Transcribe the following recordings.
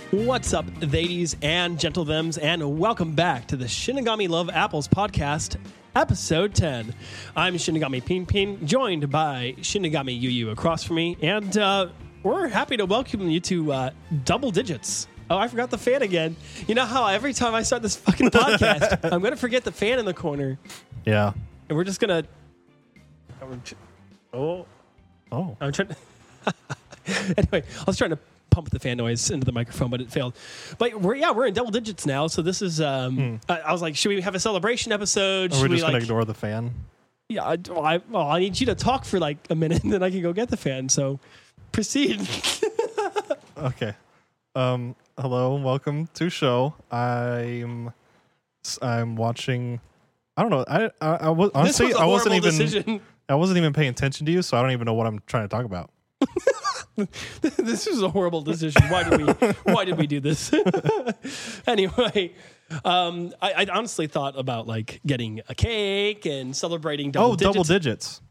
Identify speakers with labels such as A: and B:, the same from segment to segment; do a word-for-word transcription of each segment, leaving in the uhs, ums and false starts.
A: What's up, ladies and gentlethems, and welcome back to the Shinigami Love Apples podcast, episode ten. I'm Shinigami Pin Pin, joined by Shinigami Yu Yu across from me, and uh, we're happy to welcome you to uh, double digits. Oh, I forgot the fan again. You know how every time I start this fucking podcast, I'm going to forget the fan in the corner.
B: Yeah.
A: And we're just going to... Oh.
B: Oh.
A: I'm trying to... Anyway, I was trying to pump the fan noise into the microphone, but it failed. But we're yeah, we're in double digits now. So this is. Um, hmm. I, I was like, should we have a celebration episode?
B: Or
A: should
B: we're just
A: we,
B: gonna
A: like,
B: ignore the fan.
A: Yeah, I, well, I, well, I need you to talk for like a minute, and then I can go get the fan. So proceed.
B: Okay. Um. Hello, welcome to show. I'm. I'm watching. I don't know. I. I, I was honestly.
A: This was a
B: I wasn't even.
A: decision.
B: I wasn't even paying attention to you, so I don't even know what I'm trying to talk about.
A: This was a horrible decision. Why did we? Why did we do this? Anyway, um, I, I honestly thought about like getting a cake and celebrating double
B: oh,
A: digits.
B: double digits.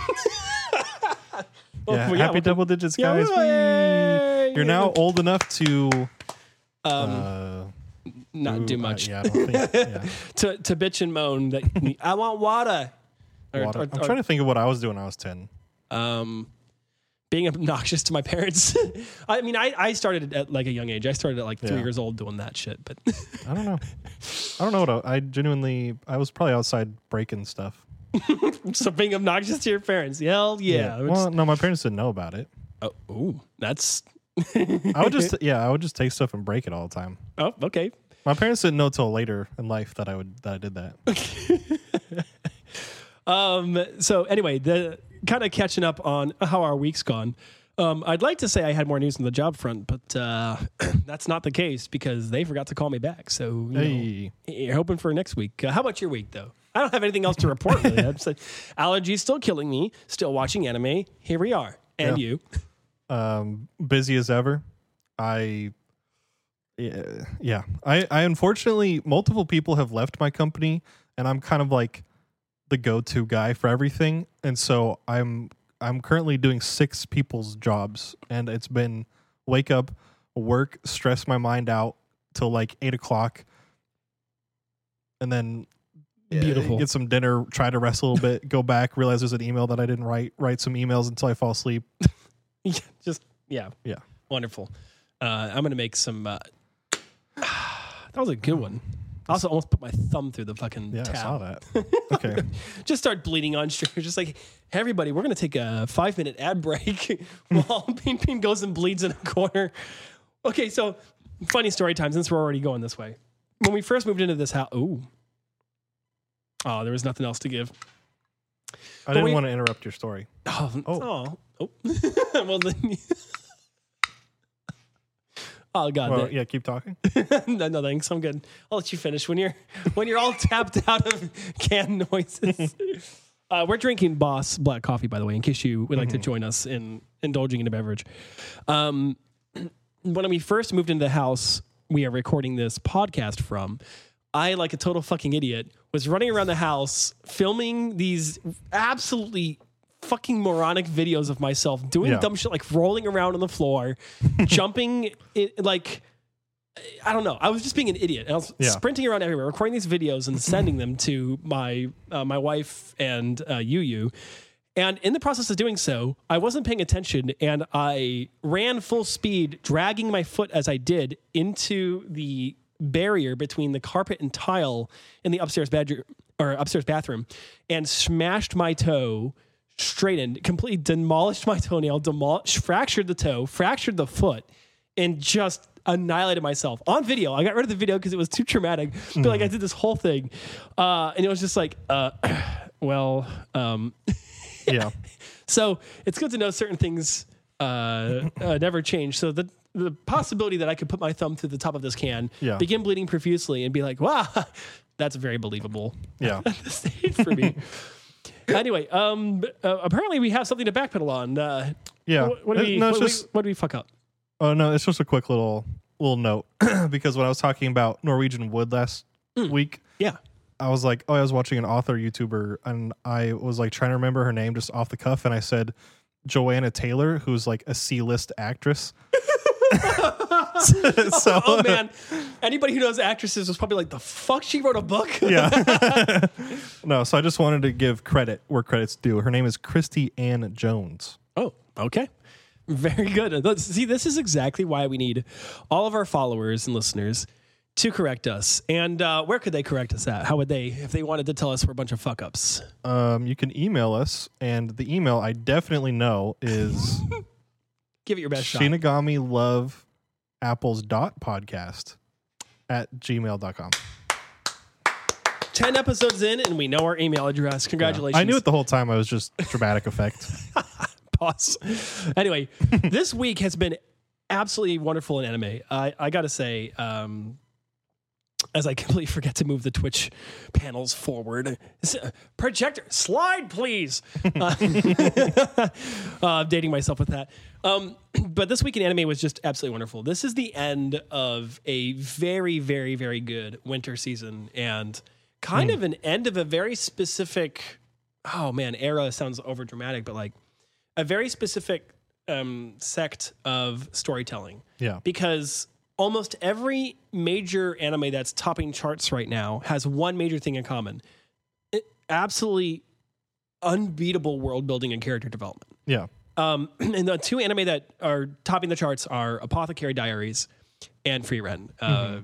A: Well,
B: yeah,
A: yeah,
B: happy
A: well,
B: double digits,
A: yeah,
B: guys.
A: yay.
B: Whee! You're now old enough to
A: Um,
B: uh,
A: not
B: ooh,
A: do much.
B: I, yeah, I don't think, yeah.
A: to to bitch and moan that I want water. Or,
B: Water.
A: or-
B: I'm
A: or,
B: trying to think of what I was doing when I was ten.
A: um, being obnoxious to my parents. I mean, I, I started at like a young age. I started at like three
B: Yeah.
A: years old doing that shit. But
B: I don't know. I don't know what I, I genuinely. I was probably outside breaking stuff.
A: so being obnoxious to your parents, hell yeah.
B: Well, no, my parents didn't know about it.
A: oh, ooh, that's
B: I would just, yeah, I would just take stuff and break it all the time.
A: oh, okay.
B: My parents didn't know till later in life that I would that I did that.
A: Um. So anyway, the kind of catching up on how our week's gone. Um, I'd like to say I had more news on the job front, but uh, that's not the case because they forgot to call me back. So you
B: Hey.
A: know, you're hoping for next week. Uh, how about your week, though? I don't have anything else to report. Really. I'm just like, allergies still killing me. Still watching anime. Here we are, and
B: Yeah.
A: you.
B: Um, busy as ever. I, yeah, yeah. I, I unfortunately multiple people have left my company, and I'm kind of like the go-to guy for everything, and so I'm I'm currently doing six people's jobs, and it's been wake up, work, stress my mind out till like eight o'clock, and then uh,
A: Beautiful.
B: get some dinner, try to rest a little bit, go back, realize there's an email that I didn't write, write some emails until I fall asleep.
A: Yeah, just yeah,
B: Yeah.
A: wonderful. Uh, I'm gonna make some. Uh, that was a good one. I also almost put my thumb through the fucking
B: Yeah,
A: tab.
B: I saw that. Okay.
A: Just start bleeding on stream. Just like, hey, everybody, we're going to take a five minute ad break while Pin Pin goes and bleeds in a corner. Okay, so funny story time since we're already going this way. When we first moved into this house, ooh. Oh, there was nothing else to give.
B: I didn't
A: we-
B: want to interrupt your story.
A: Oh,
B: Oh.
A: oh. oh. Well, then. Oh, God.
B: Well,
A: that-
B: yeah, keep talking.
A: no, no, thanks. I'm good. I'll let you finish when you're when you're all tapped out of canned noises. Uh, we're drinking Boss Black Coffee, by the way, in case you would like to join us in indulging in a beverage. Um, when we first moved into the house we are recording this podcast from, I, like a total fucking idiot, was running around the house filming these absolutely fucking moronic videos of myself doing
B: Yeah.
A: dumb shit like rolling around on the floor, jumping it, like I don't know. I was just being an idiot. And I was
B: Yeah.
A: sprinting around everywhere, recording these videos and sending them to my uh, my wife and uh, Yu Yu. And in the process of doing so, I wasn't paying attention, and I ran full speed, dragging my foot as I did into the barrier between the carpet and tile in the upstairs bedroom or upstairs bathroom, and smashed my toe straight in, completely demolished my toenail, demolished, fractured the toe, fractured the foot, and just annihilated myself on video. I got rid of the video because it was too traumatic. But like I did this whole thing, uh, and it was just like, uh, well, um,
B: Yeah.
A: so it's good to know certain things uh, uh, never change. So the the possibility that I could put my thumb through the top of this can,
B: Yeah.
A: begin bleeding profusely, and be like, wow, that's very believable.
B: Yeah.
A: At this stage for me. Anyway, um, uh, apparently we have something to backpedal on. Uh,
B: Yeah.
A: What, what, did
B: It-
A: we,
B: no,
A: what,
B: it's
A: did
B: just,
A: we, what did we fuck up?
B: oh, no, it's just a quick little little note because when I was talking about Norwegian Wood last week,
A: Yeah.
B: I was like, oh, I was watching an author YouTuber and I was like trying to remember her name just off the cuff. And I said, Joanna Taylor, who's like a C-list actress. so,
A: oh man, anybody who knows actresses was probably like, the fuck, she wrote a book.
B: yeah. No, so I just wanted to give credit where credit's due. Her name is Christy Ann Jones.
A: Oh, okay. Very good. Let's see, this is exactly why we need all of our followers and listeners to correct us. And uh, where could they correct us at? How would they, if they wanted to tell us we're a bunch of fuck ups?
B: Um, you can email us, and the email I definitely know is
A: Give it your best shot.
B: Shinigami Love Apples dot podcast at gmail dot com.
A: ten episodes in, and we know our email address. Congratulations.
B: Yeah. I knew it the whole time. I was just dramatic effect.
A: Pause. Anyway, this week has been absolutely wonderful in anime. I, I got to say, um, as I completely forget to move the Twitch panels forward. Projector, slide, please. uh, uh, dating myself with that. Um, but this week in anime was just absolutely wonderful. This is the end of a very, very, very good winter season and kind mm. of an end of a very specific, oh man, era sounds over dramatic, but like a very specific um, sect of storytelling.
B: Yeah.
A: Because almost every major anime that's topping charts right now has one major thing in common. It, absolutely unbeatable world building and character development.
B: Yeah.
A: Um, and the two anime that are topping the charts are Apothecary Diaries and Frieren. Uh, mm-hmm.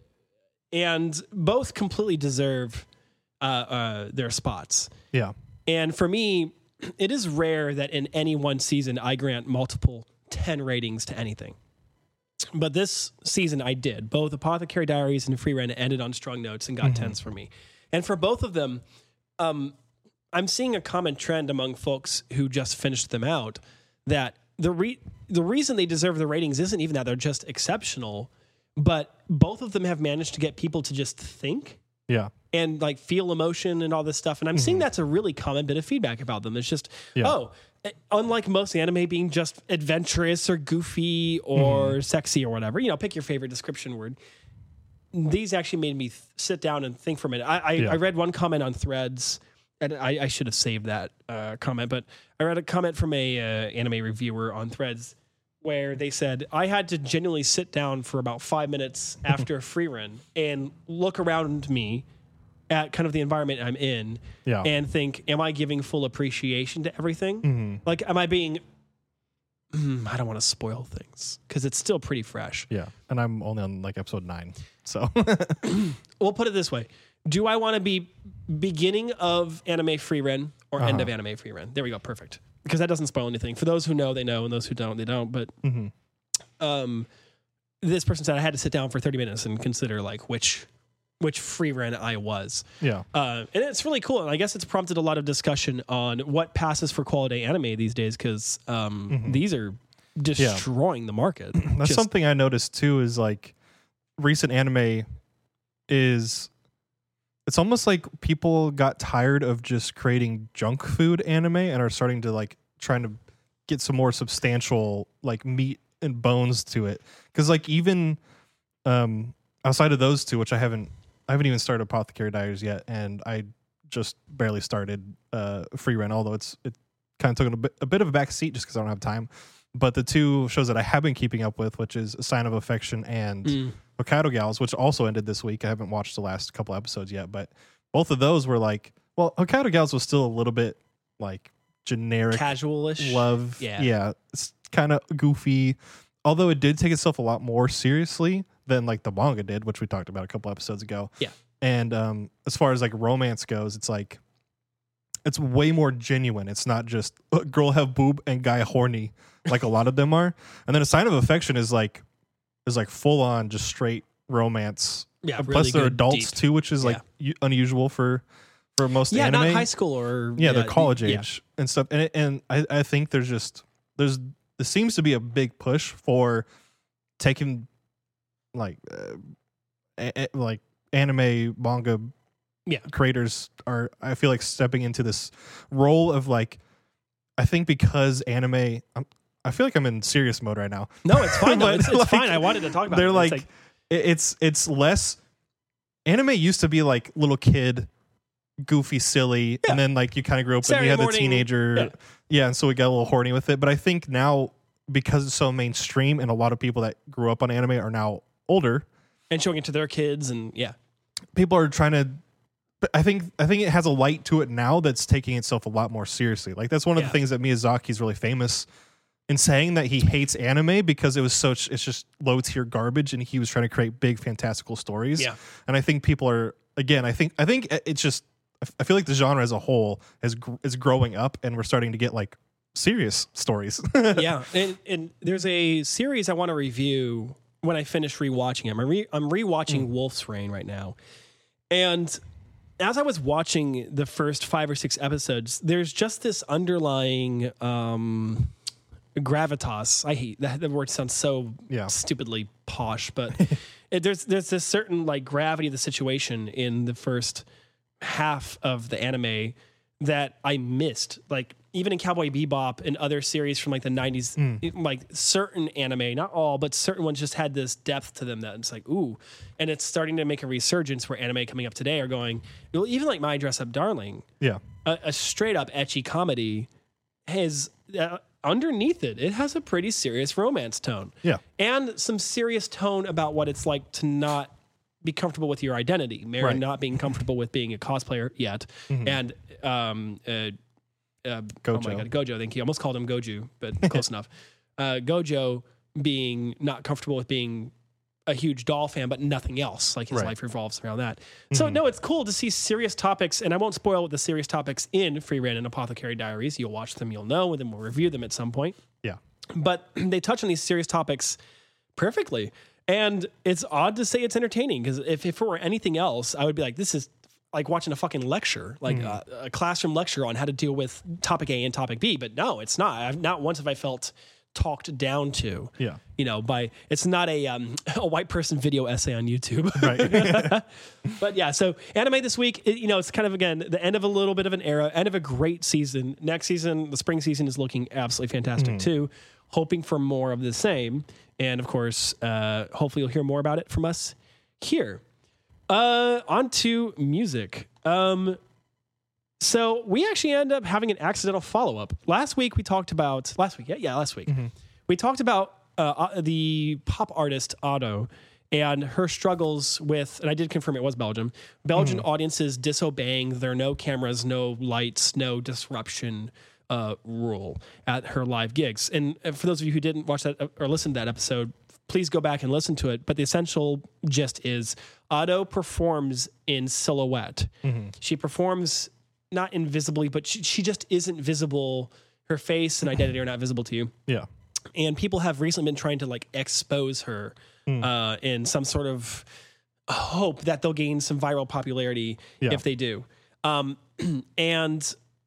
A: And both completely deserve uh, uh, their spots.
B: Yeah.
A: And for me, it is rare that in any one season I grant multiple ten ratings to anything. But this season I did. Both Apothecary Diaries and Frieren ended on strong notes and got mm-hmm. tens for me. And for both of them, um, I'm seeing a common trend among folks who just finished them out that the re- the reason they deserve the ratings isn't even that they're just exceptional, but both of them have managed to get people to just think.
B: Yeah.
A: And like feel emotion and all this stuff. And I'm mm-hmm. seeing that's a really common bit of feedback about them. It's just, yeah. oh, unlike most anime being just adventurous or goofy or mm-hmm. sexy or whatever, you know, pick your favorite description word. These actually made me th- sit down and think for a minute. I, I, yeah. I read one comment on Threads, and I, I should have saved that uh, comment, but I read a comment from a uh, anime reviewer on Threads where they said, I had to genuinely sit down for about five minutes after Frieren and look around me at kind of the environment I'm in
B: yeah.
A: and think, am I giving full appreciation to everything?
B: Mm-hmm.
A: Like, am I being, mm, I don't want to spoil things because it's still pretty fresh.
B: Yeah. And I'm only on like episode nine. So
A: we'll put it this way. Do I want to be beginning of anime Frieren or uh-huh. end of anime Frieren? There we go. Perfect. Because that doesn't spoil anything. For those who know, they know, and those who don't, they don't. But
B: mm-hmm.
A: um, this person said I had to sit down for thirty minutes and consider like which which Frieren I was.
B: Yeah.
A: Uh, and it's really cool. And I guess it's prompted a lot of discussion on what passes for quality anime these days because um, mm-hmm. these are destroying yeah. the market.
B: That's Just, something I noticed too is like recent anime is... It's almost like people got tired of just creating junk food anime and are starting to like trying to get some more substantial like meat and bones to it. Because like even um, outside of those two, which I haven't, I haven't even started Apothecary Diaries yet, and I just barely started uh, Frieren, although it's it kind of took a bit, a bit of a back seat just because I don't have time. But the two shows that I have been keeping up with, which is A Sign of Affection and mm. Hokkaido Gals, which also ended this week. I haven't watched the last couple episodes yet, but both of those were like, well, Hokkaido Gals was still a little bit like generic,
A: casual-ish
B: love.
A: Yeah,
B: yeah, it's kind of goofy. Although it did take itself a lot more seriously than like the manga did, which we talked about a couple episodes ago.
A: Yeah,
B: and um, as far as like romance goes, it's like it's way more genuine. It's not just girl have boob and guy horny like a lot of them are. And then A Sign of Affection is like is like full on just straight romance.
A: Yeah,
B: plus
A: really
B: they're
A: good,
B: adults
A: deep.
B: too, which is like
A: yeah.
B: u- unusual for for most
A: yeah,
B: anime.
A: not high school or
B: yeah,
A: yeah
B: they're college
A: the,
B: age yeah. and stuff. And it, and I, I think there's just there's there seems to be a big push for taking like uh, a, a, like anime manga
A: yeah.
B: creators are I feel like stepping into this role of like I think because anime I'm, I feel like I'm in serious mode right now.
A: No, it's fine. No, it's, it's
B: like,
A: fine. I wanted to talk about
B: they're
A: it.
B: Like,
A: it's like
B: it's it's less anime used to be like little kid goofy silly
A: yeah.
B: and then like you kind of grew up
A: Saturday
B: and you had
A: morning,
B: the teenager
A: yeah.
B: yeah and so we got a little horny with it, but I think now because it's so mainstream and a lot of people that grew up on anime are now older
A: and showing it to their kids, and yeah,
B: people are trying to. I think I think it has a light to it now that's taking itself a lot more seriously. Like that's one of
A: yeah.
B: the things that Miyazaki's really famous in saying, that he hates anime because it was such it's just low tier garbage, and he was trying to create big fantastical stories.
A: Yeah.
B: And I think people are again. I think I think it's just. I feel like the genre as a whole is is growing up, and we're starting to get like serious stories.
A: yeah, and, and there's a series I want to review when I finish rewatching it. I'm re- I'm rewatching mm. Wolf's Rain right now, and as I was watching the first five or six episodes, there's just this underlying um, gravitas. I hate that. The word sounds so
B: yeah.
A: stupidly posh, but it, there's there's this certain like gravity of the situation in the first half of the anime that I missed. Like even in Cowboy Bebop and other series from like the nineties,
B: mm.
A: it, like certain anime, not all, but certain ones just had this depth to them that it's like, ooh. And it's starting to make a resurgence where anime coming up today are going, even like My Dress Up Darling,
B: yeah,
A: a, a straight up ecchi comedy has uh, underneath it, it has a pretty serious romance tone.
B: Yeah.
A: And some serious tone about what it's like to not be comfortable with your identity. Mary
B: right.
A: not being comfortable with being a cosplayer yet. Mm-hmm. And um, uh, uh, oh my God, Gojo, thank you. I almost called him Goju, but close enough. Uh, Gojo being not comfortable with being a huge doll fan, but nothing else. Like his right. life revolves around that. Mm-hmm. So no, it's cool to see serious topics, and I won't spoil the serious topics in Free Rein and Apothecary Diaries. You'll watch them, you'll know, and then we'll review them at some point.
B: Yeah.
A: But they touch on these serious topics perfectly. And it's odd to say it's entertaining, because if, if it were anything else, I would be like, this is like watching a fucking lecture, like mm. a, a classroom lecture on how to deal with topic A and topic B. But no, it's not. I've, not once have I felt talked down to.
B: Yeah.
A: You know, by it's not a um, a white person video essay on YouTube.
B: Right.
A: But yeah, so anime this week, it, you know, it's kind of, again, the end of a little bit of an era, end of a great season. Next season, the spring season is looking absolutely fantastic mm. too. Hoping for more of the same. And of course, uh, hopefully you'll hear more about it from us here. Uh, on to music. Um, so we actually end up having an accidental follow-up. Last week we talked about, last week, yeah, yeah last week. Mm-hmm. We talked about uh, the pop artist Otto and her struggles with, and I did confirm it was Belgium, Belgian mm-hmm. audiences disobeying their no cameras, no lights, no disruption Uh, rule at her live gigs. And for those of you who didn't watch that or listen to that episode, please go back and listen to it. But the essential gist is Otto performs in silhouette. Mm-hmm. She performs not invisibly, but she, she just isn't visible. Her face and identity are not visible to you.
B: Yeah.
A: And people have recently been trying to like expose her mm. uh, in some sort of hope that they'll gain some viral popularity yeah. if they do. Um, and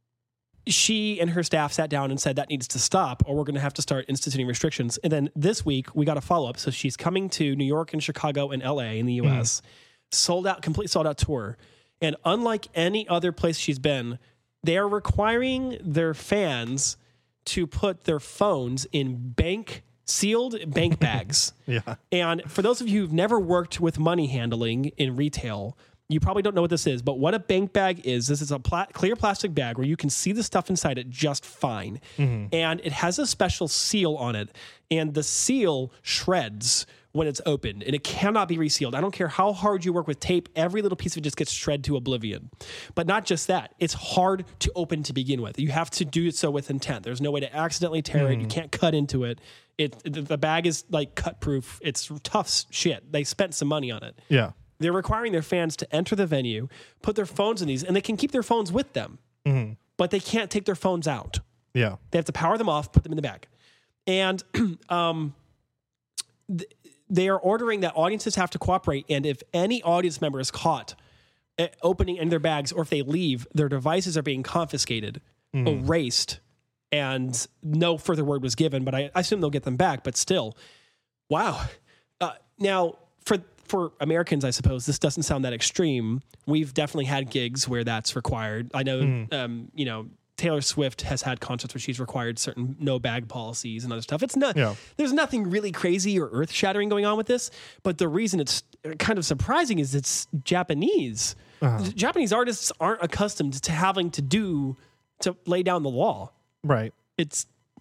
A: she and her staff sat down and said that needs to stop, or we're going to have to start instituting restrictions. And then this week we got a follow up. So she's coming to New York and Chicago and L A in the U S, mm. sold out, complete sold out tour. And unlike any other place she's been, they are requiring their fans to put their phones in bank sealed bank bags.
B: Yeah.
A: And for those of you who've never worked with money handling in retail, you probably don't know what this is, but what a bank bag is, this is a pla- clear plastic bag where you can see the stuff inside it just fine. Mm-hmm. And it has a special seal on it. And the seal shreds when it's opened, and it cannot be resealed. I don't care how hard you work with tape, every little piece of it just gets shredded to oblivion. But not just that, it's hard to open to begin with. You have to do so with intent. There's no way to accidentally tear mm-hmm. it. You can't cut into it. It the bag is like cut proof. It's tough shit. They spent some money on it.
B: Yeah.
A: They're requiring their fans to enter the venue, put their phones in these, and they can keep their phones with them, mm-hmm. but they can't take their phones out.
B: Yeah.
A: They have to power them off, put them in the bag. And um, th- they are ordering that audiences have to cooperate, and if any audience member is caught uh, opening in their bags, or if they leave, their devices are being confiscated, mm-hmm. erased, and no further word was given, but I, I assume they'll get them back, but still. Wow. Uh, now, for... For Americans, I suppose, this doesn't sound that extreme. We've definitely had gigs where that's required. I know, mm. um, you know, Taylor Swift has had concerts where she's required certain no bag policies and other stuff. It's not, yeah. There's nothing really crazy or earth shattering going on with this. But the reason it's kind of surprising is it's Japanese. Uh-huh. Japanese artists aren't accustomed to having to do, to lay down the law.
B: Right.
A: It's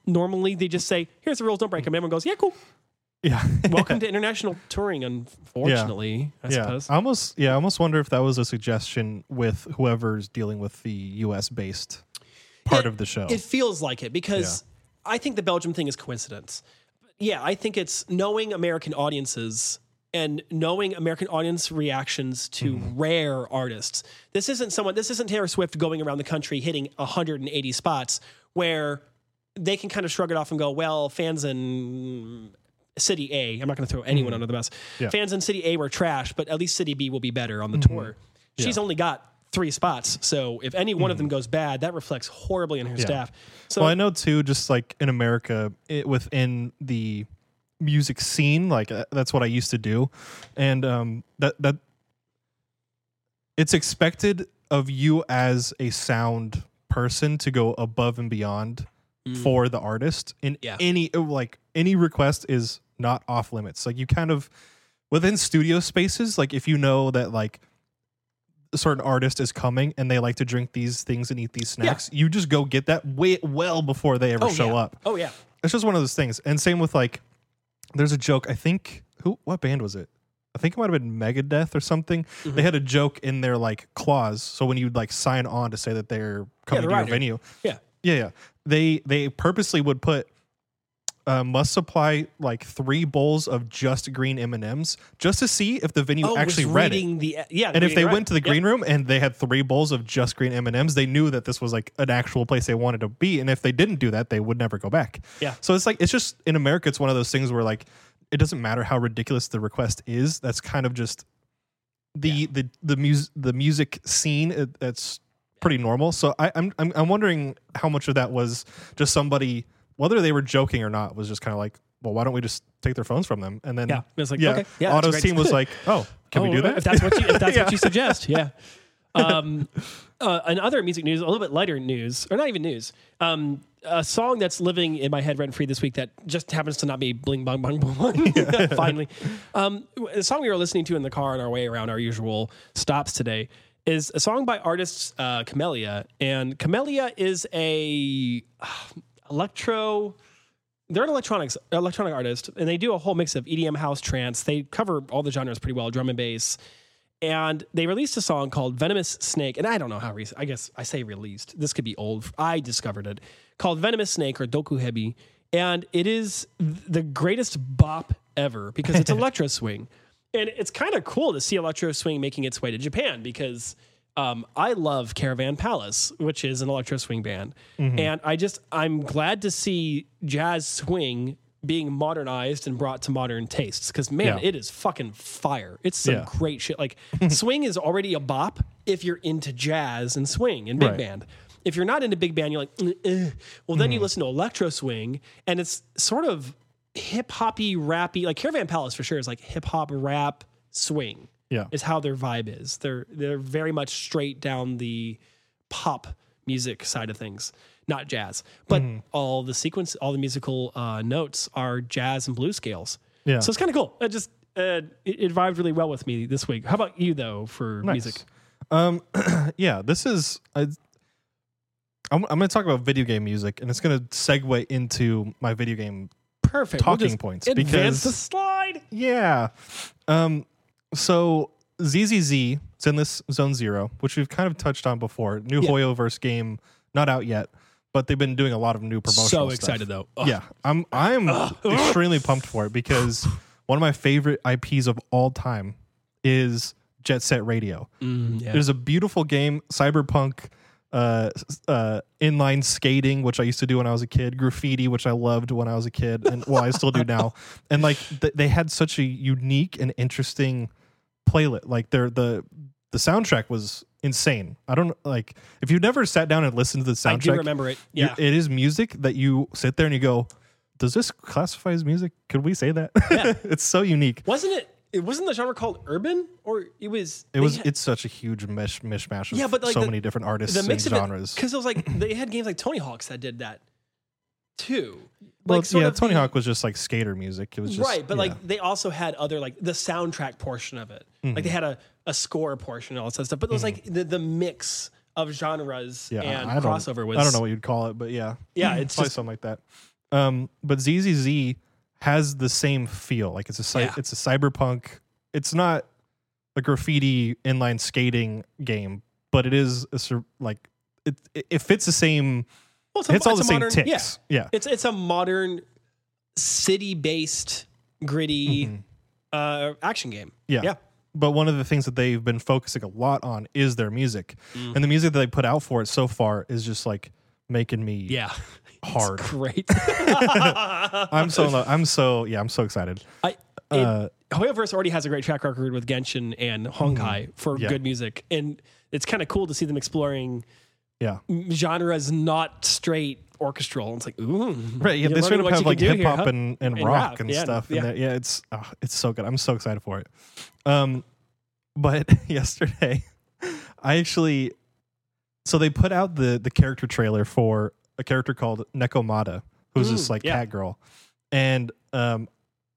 A: normally they just say, "Here's the rules, don't break them." Everyone goes, "Yeah, cool."
B: Yeah.
A: Welcome to international touring. Unfortunately, I
B: yeah.
A: suppose.
B: I almost yeah, I almost wonder if that was a suggestion with whoever's dealing with the U S based part
A: It-
B: of the show.
A: It feels like it because I think the Belgium thing is coincidence. Yeah, I think it's knowing American audiences and knowing American audience reactions to
B: Mm-hmm.
A: rare artists. This isn't someone. This isn't Taylor Swift going around the country hitting one hundred eighty spots where they can kind of shrug it off and go, "Well, fans in City A. I'm not going to throw anyone under the bus.
B: Yeah.
A: Fans in City A were trash, but at least City B will be better on the tour." She's
B: Yeah.
A: only got three spots, so if any one of them goes bad, that reflects horribly on her staff. So
B: well, I know too, just like in America, it, within the music scene, like uh, that's what I used to do, and um, that that it's expected of you as a sound person to go above and beyond for the artist. In
A: Yeah.
B: any like any request is not off limits. Like you kind of within studio spaces, like if you know that like a certain artist is coming and they like to drink these things and eat these snacks, you just go get that way well before they ever
A: oh,
B: show
A: yeah.
B: up.
A: Oh yeah.
B: It's just one of those things. And same with like, there's a joke. I think who what band was it? I think it might have been Megadeth or something.
A: Mm-hmm.
B: They had a joke in their like clause. So when you'd like sign on to say that they're coming
A: the
B: to your
A: rider.
B: venue,
A: Yeah.
B: yeah, yeah, they they purposely would put uh, must supply like three bowls of just green M and M's just to see if the venue
A: Oh,
B: actually
A: was
B: read it.
A: reading the yeah.
B: And if they
A: reading
B: went to the
A: right.
B: green room and they had three bowls of just green M and M's, they knew that this was like an actual place they wanted to be. And if they didn't do that, they would never go back.
A: Yeah.
B: So it's like it's just in America, it's one of those things where like it doesn't matter how ridiculous the request is. That's kind of just the
A: Yeah.
B: the the music the music scene. It, that's pretty normal. So I, I'm I'm I'm wondering how much of that was just somebody, whether they were joking or not, was just kind of like, well, why don't we just take their phones from them? And then
A: Yeah. It's like,
B: yeah,
A: okay. Yeah, that's
B: Otto's
A: great.
B: team was like, oh, can we
A: Oh,
B: do that?
A: If that's what you, if that's
B: Yeah.
A: what you suggest, yeah. Um, uh, and other music news, a little bit lighter news, or not even news. Um, a song that's living in my head rent free this week that just happens to not be bling bong bong bong. Finally, um, the song we were listening to in the car on our way around our usual stops today is a song by artist uh, Camellia, and Camellia is a uh, electro. They're an electronics electronic artist, and they do a whole mix of E D M, house, trance. They cover all the genres pretty well, drum and bass. And they released a song called Venomous Snake. And I don't know how recent, I guess I say released. This could be old. I discovered it. Called Venomous Snake or Dokuhebi. And it is th- the greatest bop ever because it's electro swing. And it's kind of cool to see electro swing making its way to Japan because um, I love Caravan Palace, which is an electro swing band. And I just, I'm glad to see jazz swing being modernized and brought to modern tastes because man,
B: Yeah.
A: it is fucking fire. It's some
B: Yeah.
A: great shit. Like swing is already a bop if you're into jazz and swing and big
B: Right.
A: band. If you're not into big band, you're like, "Mm, eh." well, then you listen to electro swing and it's sort of hip hoppy, rappy. Like Caravan Palace for sure is like hip hop, rap, swing.
B: Yeah.
A: Is how their vibe is. They're they're very much straight down the pop music side of things, not jazz. But all the sequence, all the musical uh, notes are jazz and blues scales.
B: Yeah.
A: So it's kind of cool. It just uh, it, it vibed really well with me this week. How about you though for
B: Nice.
A: music?
B: Um, yeah, this is. I, I'm, I'm going to talk about video game music, and it's going to segue into my video game.
A: Perfect. We'll
B: Talking
A: just
B: points,
A: Advance
B: because-
A: the slide.
B: Yeah. Um. So Z Z Z, it's in this Zone Zero, which we've kind of touched on before. New
A: Yeah.
B: Hoyoverse game, not out yet, but they've been doing a lot of new promotional
A: So
B: stuff.
A: excited though. Ugh.
B: Yeah, I'm I'm extremely pumped for it because one of my favorite I Ps of all time is Jet Set Radio.
A: Mm, yeah.
B: There's a beautiful game, cyberpunk, uh, uh, inline skating, which I used to do when I was a kid, graffiti, which I loved when I was a kid, and well, I still do now. And like th- they had such a unique and interesting playlist. Like their the the soundtrack was insane. I don't like if you've never sat down and listened to the soundtrack.
A: I do remember it.
B: you-
A: Yeah.
B: it is music that you sit there and you go, does this classify as music? Could we say that?
A: Yeah.
B: It's so unique.
A: Wasn't it? It wasn't the genre called urban, or it was.
B: It
A: they
B: was.
A: had-
B: it's such a huge mish, mishmash of
A: Yeah, but, like,
B: so
A: the-
B: many different artists
A: the
B: and
A: mix of
B: genres.
A: because it was like they had games like Tony Hawk's that did that too.
B: Well,
A: Like sort
B: yeah,
A: of
B: Tony
A: the-
B: Hawk was just like skater music. It was just
A: right, but
B: yeah.
A: like they also had other like the soundtrack portion of it. Like they had a, a score portion and all that stuff. But it was like the, the mix of genres
B: yeah,
A: and
B: I don't,
A: crossover was
B: I don't know what you'd call it, but yeah,
A: Yeah, it's
B: probably
A: just-
B: something like that. Um, but Z Z Z has the same feel. Like it's a cy-
A: Yeah.
B: it's a cyberpunk. It's not a graffiti inline skating game, but it is a sur- like it it fits the same.
A: Well, it's a,
B: hits all
A: it's
B: the
A: a
B: same
A: modern,
B: ticks.
A: Yeah.
B: Yeah.
A: It's it's a modern city-based gritty
B: Mhm.
A: uh, action game.
B: Yeah.
A: Yeah.
B: But one of the things that they've been focusing a lot on is their music,
A: Mm.
B: and the music that they put out for it so far is just like making me
A: Yeah.
B: hard.
A: It's great.
B: I'm so I'm so yeah I'm so excited.
A: I, it,
B: Uh,
A: Hoyoverse already has a great track record with Genshin and Honkai for
B: Yeah.
A: good music, and it's kind of cool to see them exploring
B: yeah.
A: genres not straight orchestral. It's like, ooh,
B: Right, yeah,
A: you're
B: they straight
A: learning
B: up
A: what
B: have
A: you
B: like
A: can do
B: hip
A: here,
B: hop
A: huh?
B: and, and,
A: And
B: rock
A: rap,
B: and
A: yeah,
B: stuff.
A: yeah.
B: And that- yeah, it's oh, it's so good. I'm so excited for it. Um, but yesterday, I actually so they put out the the character trailer for a character called Nekomata, who's this
A: Mm,
B: like
A: yeah.
B: cat girl, and um,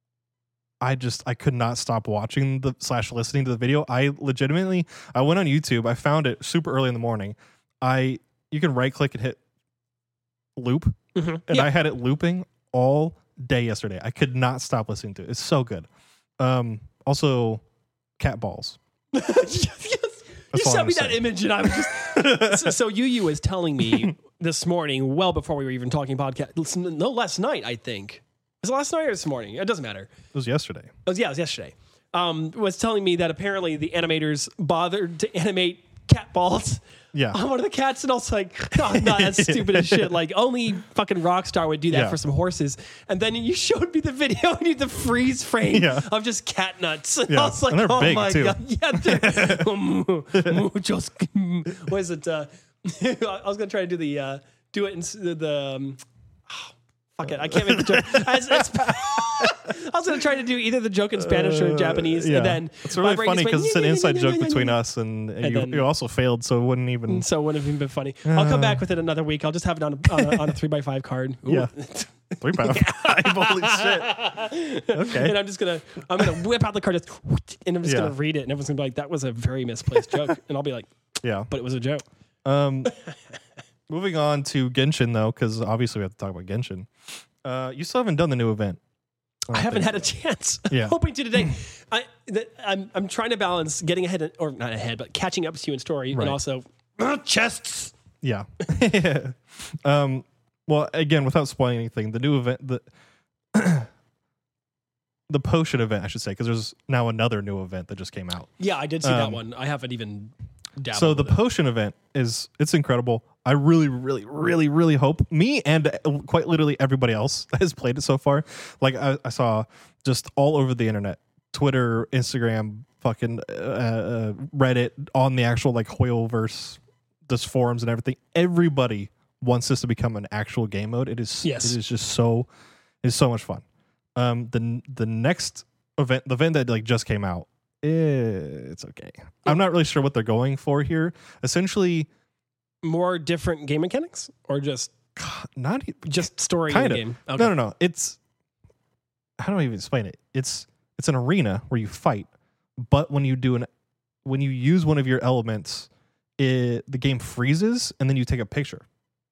B: I just I could not stop watching the slash listening to the video. I legitimately I went on YouTube. I found it super early in the morning. I you can right click and hit loop.
A: Mhm.
B: And
A: Yeah.
B: I had it looping all day yesterday. I could not stop listening to it. It's so good. Um, also, cat balls.
A: yes, yes. You
B: That's all
A: sent
B: I'm
A: me that
B: saying.
A: image, and I was just so, so Yu Yu was telling me this morning, well before we were even talking podcast. listen, No, last night I think. Was it last night or this morning? It doesn't matter.
B: It was yesterday.
A: It was, yeah, it was yesterday. Um, was telling me that apparently the animators bothered to animate cat balls
B: Yeah.
A: on one of the cats, and I was like, oh, no, that's stupid as shit. Like, only fucking Rockstar would do that
B: Yeah.
A: for some horses. And then you showed me the video and you the freeze frame
B: Yeah.
A: of just cat nuts. And
B: Yeah.
A: I was like,
B: And they're
A: oh
B: big,
A: my
B: too.
A: God. Yeah, they're muchos. What is it? Uh, I was going to try to do the, uh, do it in s- the, the um, fuck it. I can't make the joke. It's- it's- I was going to try to do either the joke in Spanish or Japanese.
B: Uh, Yeah.
A: And then
B: It's
A: my
B: really
A: brain
B: funny
A: just went,
B: because it's an inside joke between us, and, and,
A: And
B: you,
A: then-
B: you also failed, so it wouldn't even.
A: So it wouldn't have even been funny. I'll come back with it another week. I'll just have it on a, on a, on a three by five card. Ooh.
B: Yeah. Three pound five. Holy shit. Okay.
A: And I'm just gonna I'm gonna whip out the card just, and I'm just
B: Yeah.
A: gonna read it, and everyone's gonna be like, "That was a very misplaced joke," and I'll be like,
B: Yeah.
A: "But it was a joke."
B: Um, moving on to Genshin though, because obviously we have to talk about Genshin. Uh, you still haven't done the new event.
A: I haven't had a chance.
B: Yeah.
A: Hoping to today. I the, I'm I'm trying to balance getting ahead of, or not ahead, but catching up to you in story,
B: Right.
A: and also uh, chests.
B: Yeah. um, well, again, without spoiling anything, the new event, the the potion event, I should say, because there's now another new event that just came out.
A: Yeah, I did see that
B: Um,
A: one. I haven't even dabbled.
B: So the
A: with it.
B: potion event is it's incredible. I really, really, really, really hope me and uh, quite literally everybody else that has played it so far. Like I, I saw just all over the internet, Twitter, Instagram, fucking uh, uh, Reddit, on the actual like Hoyoverse, this forums and everything. Everybody wants this to become an actual game mode. It is.
A: Yes.
B: It is just so. It is so much fun. Um, the the next event, the event that like just came out, it's okay. I'm not really sure what they're going for here. Essentially,
A: more different game mechanics, or just
B: not e-
A: just story in the
B: kind of.
A: game.
B: No, no, no. It's how do I even explain it? It's it's an arena where you fight, but when you do an when you use one of your elements, it, the game freezes and then you take a picture.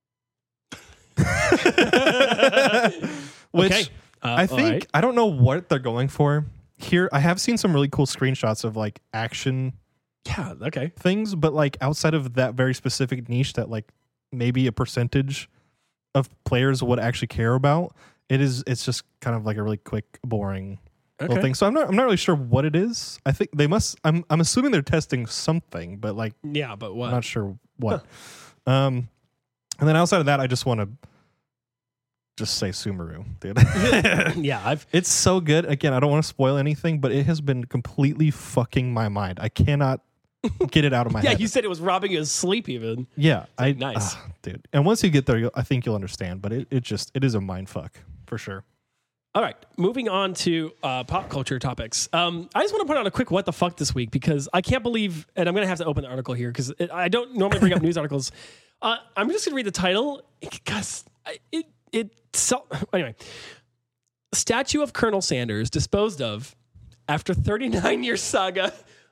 B: Which
A: Okay. Uh,
B: I
A: all
B: think
A: right.
B: I don't know what they're going for here. I have seen some really cool screenshots of like action
A: Yeah. Okay.
B: things, but like outside of that very specific niche that like maybe a percentage of players would actually care about, it is it's just kind of like a really quick, boring little
A: Okay.
B: thing. So I'm not I'm not really sure what it is. I think they must I'm I'm assuming they're testing something, but like
A: Yeah, but what?
B: I'm not sure what. Um and then outside of that, I just want to just say Sumeru, dude.
A: yeah, I've
B: It's so good. Again, I don't want to spoil anything, but it has been completely fucking my mind. I cannot get it out of my
A: yeah.
B: head.
A: You said it was robbing you of sleep, even.
B: Yeah, I
A: like, nice.
B: ah, dude. And once you get there, you'll, I think you'll understand. But it, it just it is a mind fuck for sure.
A: All right, moving on to uh, pop culture topics. Um, I just want to put on a quick what the fuck this week because I can't believe, and I'm going to have to open the article here because I don't normally bring up news articles. Uh, I'm just going to read the title because it it so anyway. Statue of Colonel Sanders disposed of after thirty-nine year saga.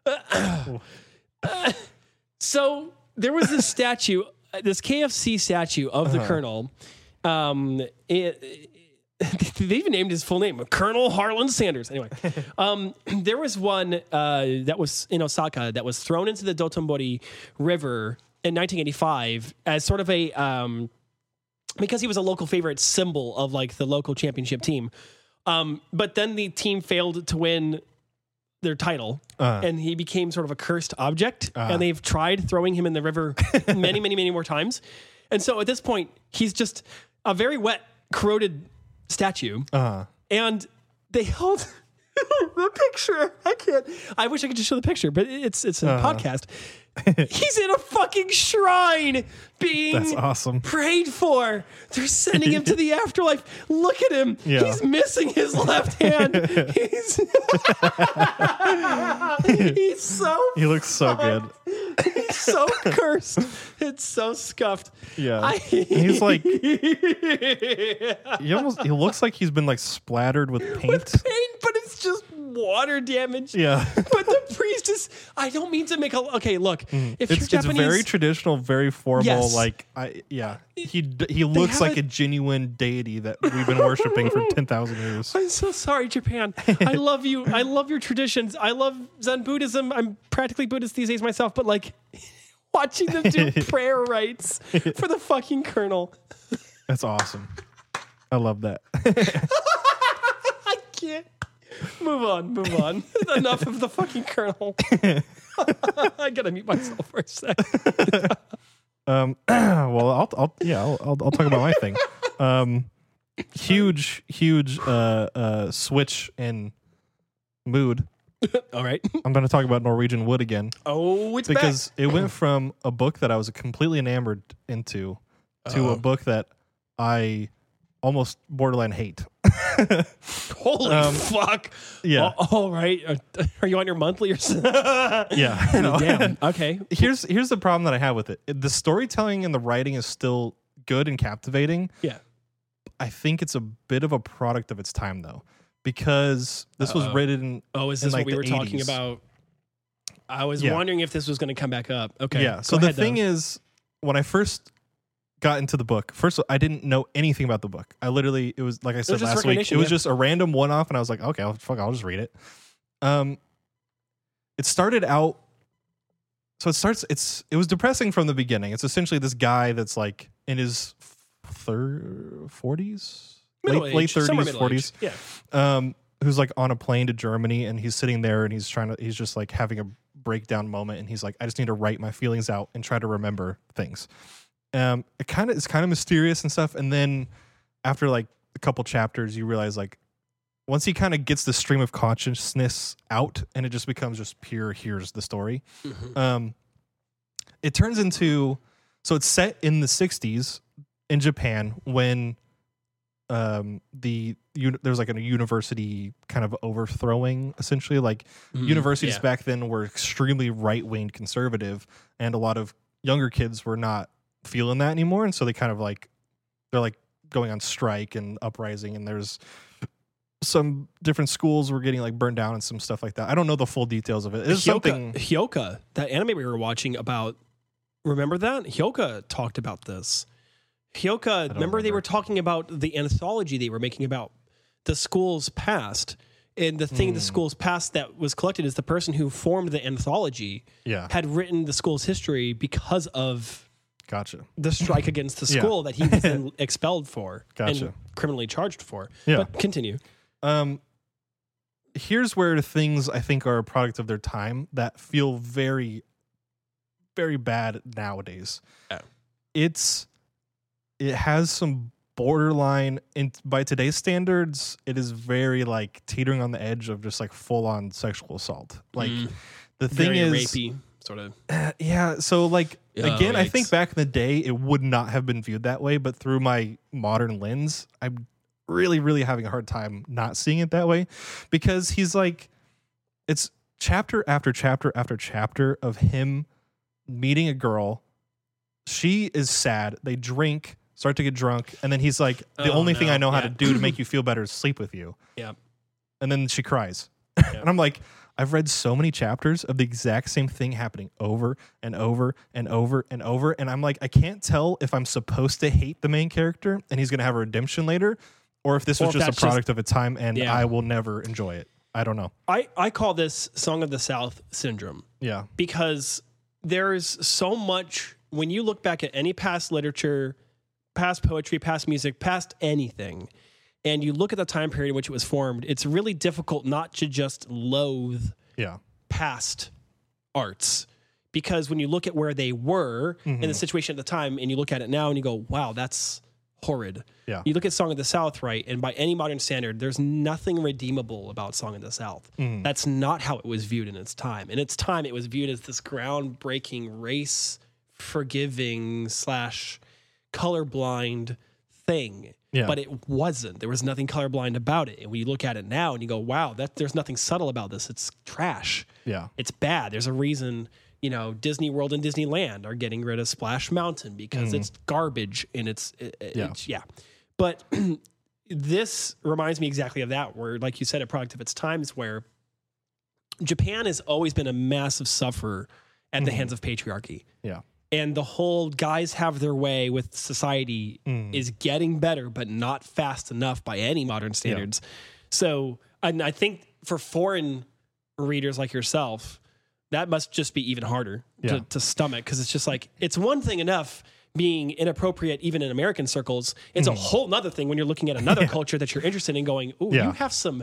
A: Uh, so there was this statue, this K F C statue of the
B: Uh-huh.
A: Colonel. Um, it, it, they even named his full name, Colonel Harlan Sanders. Anyway, um, there was one uh, that was in Osaka that was thrown into the Dotonbori River in nineteen eighty-five as sort of a um, because he was a local favorite symbol of like the local championship team. Um, but then the team failed to win their title, uh, and he became sort of a cursed object. Uh, and they've tried throwing him in the river many, many, many more times. And so at this point, he's just a very wet, corroded statue. Uh, and they held the picture. I can't. I wish I could just show the picture, but it's it's a uh, podcast. He's in a fucking shrine being
B: That's awesome.
A: prayed for. They're sending him to the afterlife. Look at him. Yeah. He's missing his left hand. He's He's so
B: He looks so
A: fucked. good. He's so cursed. It's so scuffed.
B: Yeah. I, he's like He almost he looks like he's been like splattered with paint.
A: With paint, but it's just water damage.
B: Yeah.
A: But the priest is I don't mean to make a okay, look. Mm. If
B: it's,
A: you're Japanese,
B: it's very traditional, very formal.
A: Yes.
B: Like, I yeah, he he looks like a, a genuine deity that we've been worshiping for ten thousand years.
A: I'm so sorry, Japan. I love you. I love your traditions. I love Zen Buddhism. I'm practically Buddhist these days myself, but like watching them do prayer rites for the fucking colonel.
B: That's awesome. I love that.
A: I can't. Move on, move on. Enough of the fucking colonel. I gotta mute myself for a second.
B: um, well, I'll, I'll yeah, I'll, I'll, I'll talk about my thing. Um, huge, huge uh, uh, switch in mood.
A: All right,
B: I'm going to talk about Norwegian Wood again.
A: Oh, it's
B: because
A: back.
B: It went from a book that I was completely enamored into to uh, a book that I almost borderline hate.
A: Holy um, fuck!
B: Yeah.
A: Oh, all right. Are you on your monthly or something?
B: Yeah. No.
A: Damn. Okay.
B: Here's here's the problem that I have with it. The storytelling and the writing is still good and captivating.
A: Yeah.
B: I think it's a bit of a product of its time though, because this Uh-oh. was written.
A: Oh, is this
B: in, like,
A: what we were
B: eighties.
A: Talking about? I was
B: yeah.
A: wondering if this was going to come back up. Okay.
B: Yeah. So
A: Go
B: the
A: ahead,
B: thing
A: though.
B: is, when I first got into the book, first I didn't know anything about the book. I literally, it was like I said last week, it was
A: yeah.
B: just a random one-off, and I was like, okay, I'll, fuck, I'll just read it. Um, it started out, so it starts. It's it was depressing from the beginning. It's essentially this guy that's like in his third forties, late late thirties, forties,
A: yeah.
B: Um, who's like on a plane to Germany, and he's sitting there, and he's trying to, he's just like having a breakdown moment, and he's like, I just need to write my feelings out and try to remember things. Um, it kind of it's kind of mysterious and stuff, and then after like a couple chapters, you realize like once he kind of gets the stream of consciousness out, and it just becomes just pure. Here's the story. Mm-hmm. Um, it turns into so it's set in the sixties in Japan when um the uni- there's like a university kind of overthrowing essentially. Like mm, universities yeah. back then were extremely right wing conservative, and a lot of younger kids were not feeling that anymore, and so they kind of like they're like going on strike and uprising, and there's some different schools were getting like burned down and some stuff like that. I don't know the full details of it. It's
A: Hyoka,
B: something
A: Hyoka, that anime we were watching about. Remember that Hyoka talked about this. Hyoka, remember, remember they were talking about the anthology they were making about the school's past. And the thing mm. the school's past that was collected is the person who formed the anthology
B: yeah.
A: had written the school's history because of
B: Gotcha.
A: the strike against the school yeah. that he was then expelled for
B: gotcha.
A: and criminally charged for.
B: Yeah.
A: But continue.
B: Um, here's where things I think are a product of their time that feel very, very bad nowadays.
A: Oh.
B: It's it has some borderline, in by today's standards, it is very like teetering on the edge of just like full on sexual assault. Like mm. the thing
A: very
B: is
A: rapey, sort of.
B: Uh, yeah. So like oh, again, yikes. I think back in the day it would not have been viewed that way, but through my modern lens, I'm really, really having a hard time not seeing it that way, because he's like, it's chapter after chapter after chapter of him meeting a girl. She is sad. They drink, start to get drunk, and then he's like, the oh, only no. thing I know yeah. how to do to make you feel better is sleep with you.
A: Yeah.
B: And then she cries.
A: Yeah.
B: And I'm like, I've read so many chapters of the exact same thing happening over and over and over and over. And I'm like, I can't tell if I'm supposed to hate the main character and he's going to have a redemption later, or if this
A: Or
B: was
A: if
B: just a
A: that's
B: product of its time and
A: Yeah.
B: I will never enjoy it. I don't know.
A: I, I call this Song of the South syndrome.
B: Yeah.
A: Because there's so much, when you look back at any past literature, past poetry, past music, past anything, and you look at the time period in which it was formed, it's really difficult not to just loathe
B: Yeah.
A: past arts. Because when you look at where they were
B: Mm-hmm.
A: in the situation at the time, and you look at it now and you go, wow, that's horrid.
B: Yeah.
A: You look at Song of the South, right? And by any modern standard, there's nothing redeemable about Song of the South.
B: Mm-hmm.
A: That's not how it was viewed in its time. In its time, it was viewed as this groundbreaking, race forgiving slash colorblind thing.
B: Yeah.
A: But it wasn't. There was nothing colorblind about it. And when you look at it now and you go, wow, that there's nothing subtle about this. It's trash.
B: Yeah.
A: It's bad. There's a reason, you know, Disney World and Disneyland are getting rid of Splash Mountain because it's garbage and it's, it,
B: Yeah.
A: it's yeah. But this reminds me exactly of that, where, like you said, a product of its times, where Japan has always been a massive sufferer at the hands of patriarchy.
B: Yeah.
A: And the whole guys have their way with society is getting better, but not fast enough by any modern standards. So, and I think for foreign readers like yourself, that must just be even harder
B: Yeah.
A: to, to stomach, because it's just like, it's one thing enough being inappropriate even in American circles. It's a whole nother thing when you're looking at another culture that you're interested in going, ooh,
B: Yeah.
A: you have some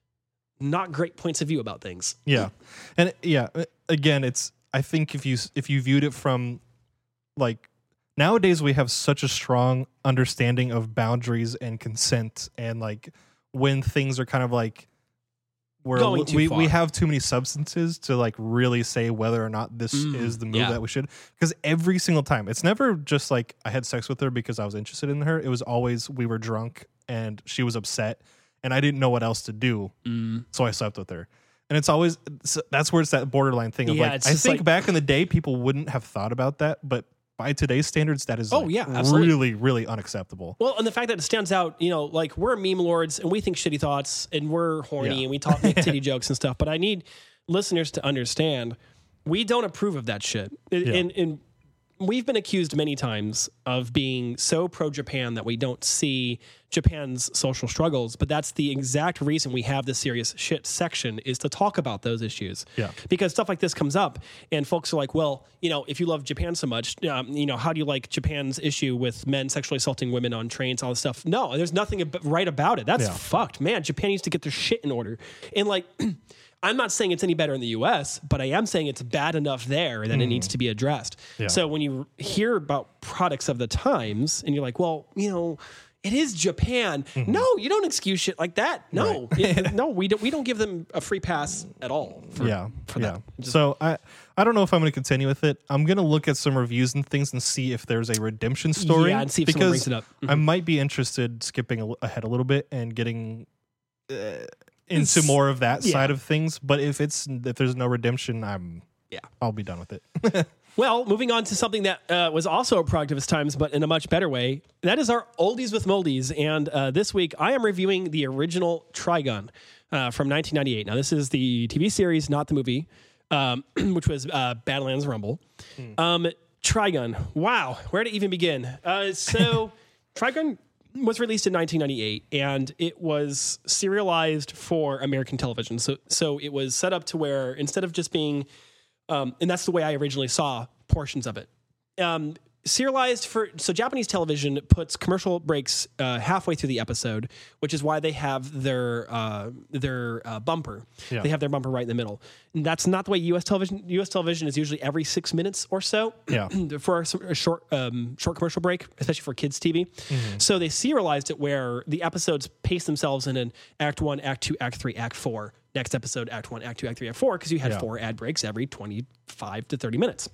A: not great points of view about things.
B: Yeah. And yeah, again, it's, I think if you, if you viewed it from, like, nowadays we have such a strong understanding of boundaries and consent, and like when things are kind of like where
A: Going too
B: we,
A: far.
B: we have too many substances to like really say whether or not this
A: Mm,
B: is the move
A: yeah.
B: that we should. Because every single time, it's never just like I had sex with her because I was interested in her. It was always we were drunk and she was upset and I didn't know what else to do,
A: Mm.
B: so I slept with her. And it's always, so that's where it's that borderline thing of
A: Yeah,
B: like,
A: it's
B: I
A: just
B: think
A: like-
B: back in the day, people wouldn't have thought about that, but by today's standards, that is
A: Oh,
B: like
A: yeah, absolutely.
B: really, really unacceptable.
A: Well, and the fact that it stands out, you know, like we're meme lords and we think shitty thoughts and we're horny
B: Yeah.
A: and we talk make titty jokes and stuff. But I need listeners to understand we don't approve of that shit. And,
B: Yeah.
A: and, and we've been accused many times of being so pro Japan that we don't see Japan's social struggles. But that's the exact reason we have this serious shit section, is to talk about those issues.
B: Yeah.
A: Because stuff like this comes up and folks are like, well, you know, if you love Japan so much, um, you know, how do you like Japan's issue with men sexually assaulting women on trains, all this stuff? No, there's nothing ab- right about it. That's
B: Yeah.
A: fucked. Man, Japan needs to get their shit in order. And like, I'm not saying it's any better in the U S, but I am saying it's bad enough there that it needs to be addressed.
B: Yeah.
A: So when you hear about products of the times and you're like, well, you know, it is Japan. No, you don't excuse shit like that. No, It- no, we don't. We don't give them a free pass at all. For,
B: yeah.
A: for
B: yeah.
A: that. Just-
B: So I, I don't know if I'm going to continue with it. I'm going to look at some reviews and things and see if there's a redemption story.
A: Yeah, and see if someone brings it up.
B: I might be interested skipping a, li- ahead a little bit and getting uh, into
A: It's-
B: more of that
A: yeah.
B: side of things. But if it's if there's no redemption, I'm
A: Yeah.
B: I'll be done with it.
A: Well, moving on to something that uh, was also a product of its times, but in a much better way. That is our oldies with moldies. And uh, this week, I am reviewing the original Trigun uh, from nineteen ninety-eight. Now, this is the T V series, not the movie, um, which was uh, Badlands Rumble. Um, Trigun. Wow. Where to even begin? Uh, so, Trigun was released in nineteen ninety-eight, and it was serialized for American television. So, so it was set up to where instead of just being Um, and that's the way I originally saw portions of it. Um, serialized for, so Japanese television puts commercial breaks uh, halfway through the episode, which is why they have their uh, their uh, bumper.
B: Yeah.
A: They have their bumper right in the middle. And that's not the way U S television. U S television is usually every six minutes or so.
B: Yeah.
A: For a, a short um, short commercial break, especially for kids T V. So they serialized it where the episodes pace themselves in an Act One, Act Two, Act Three, Act Four. Next episode, Act One, Act Two, Act Three, Act Four, because you had
B: Yeah.
A: four ad breaks every twenty-five to thirty minutes.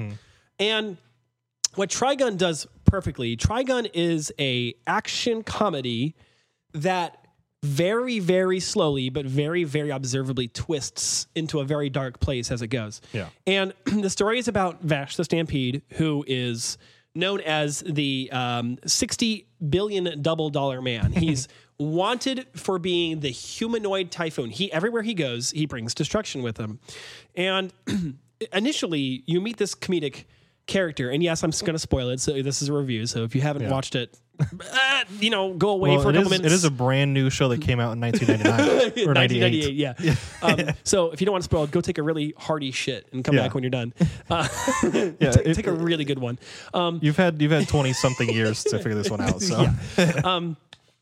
A: And what Trigun does perfectly, Trigun is a action comedy that very, very slowly, but very, very observably twists into a very dark place as it goes.
B: Yeah.
A: And the story is about Vash the Stampede, who is known as the um, sixty billion double dollar man. He's wanted for being the humanoid typhoon. He everywhere he goes, he brings destruction with him. And initially, you meet this comedic character, and yes, I'm going to spoil it. So this is a review. So if you haven't
B: Yeah.
A: watched it, uh, you know, go away
B: Well,
A: for a
B: it
A: couple
B: is,
A: minutes.
B: it is a brand new show that came out in nineteen ninety-nine or
A: nineteen ninety-eight,
B: ninety-eight.
A: yeah. um, so if you don't want to spoil it, go take a really hearty shit and come
B: Yeah.
A: back when you're done. Uh,
B: Yeah,
A: take,
B: it-
A: take a really good one. Um,
B: You've had you've had twenty something years to figure this one out. So
A: yeah. Um,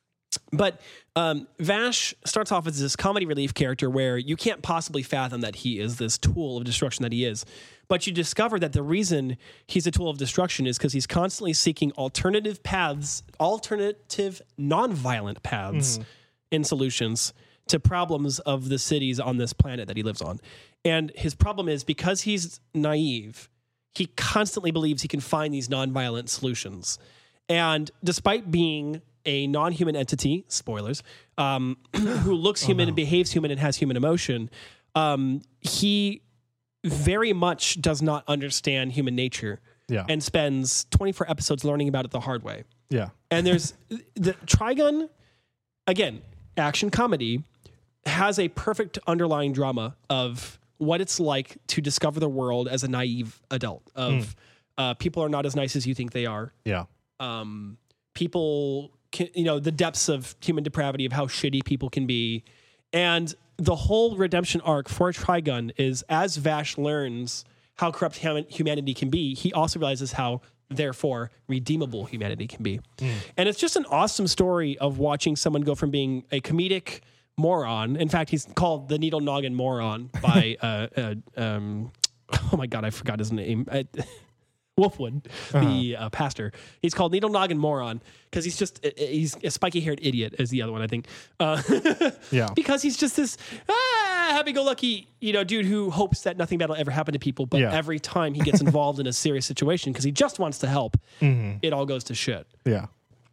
A: but um, Vash starts off as this comedy relief character where you can't possibly fathom that he is this tool of destruction that he is. But you discover that the reason he's a tool of destruction is because he's constantly seeking alternative paths, alternative nonviolent paths and solutions to problems of the cities on this planet that he lives on. And his problem is because he's naive, he constantly believes he can find these nonviolent solutions. And despite being a non-human entity, spoilers, um, who looks human and behaves human and has human emotion, um, he very much does not understand human nature
B: yeah,
A: and spends twenty-four episodes learning about it the hard way.
B: yeah,
A: And there's the Trigun, again, action comedy, has a perfect underlying drama of what it's like to discover the world as a naive adult. Of uh, people are not as nice as you think they are.
B: yeah,
A: Um, people, can, you know, the depths of human depravity of how shitty people can be, and the whole redemption arc for Trigun is as Vash learns how corrupt hum- humanity can be, he also realizes how, therefore, redeemable humanity can be. Mm. And it's just an awesome story of watching someone go from being a comedic moron. In fact, he's called the Needle Noggin Moron by, uh, uh, um, oh my God, I forgot his name. I, Wolfwood, uh-huh. the uh, pastor. He's called Needle Noggin Moron because he's just he's a spiky-haired idiot, is the other one, I think. Uh,
B: yeah.
A: Because he's just this ah, happy-go-lucky, you know, dude who hopes that nothing bad will ever happen to people, but
B: Yeah.
A: every time he gets involved in a serious situation because he just wants to help,
B: Mm-hmm.
A: it all goes to shit.
B: Yeah.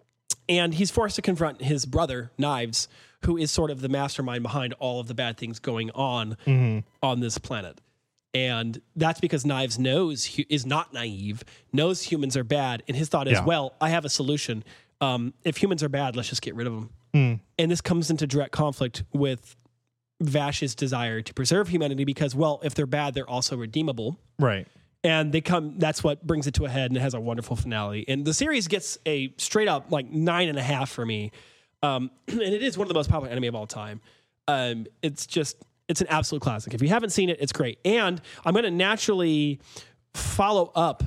A: And he's forced to confront his brother, Knives, who is sort of the mastermind behind all of the bad things going on
B: Mm-hmm.
A: on this planet. And that's because Knives knows, is not naive, knows humans are bad. And his thought is,
B: Yeah.
A: well, I have a solution. Um, if humans are bad, let's just get rid of them.
B: Mm.
A: And this comes into direct conflict with Vash's desire to preserve humanity because, well, if they're bad, they're also redeemable.
B: Right.
A: And they come, that's what brings it to a head, and it has a wonderful finale. And the series gets a straight up like nine and a half for me. Um, and it is one of the most popular anime of all time. Um, it's just, it's an absolute classic. If you haven't seen it, it's great. And I'm going to naturally follow up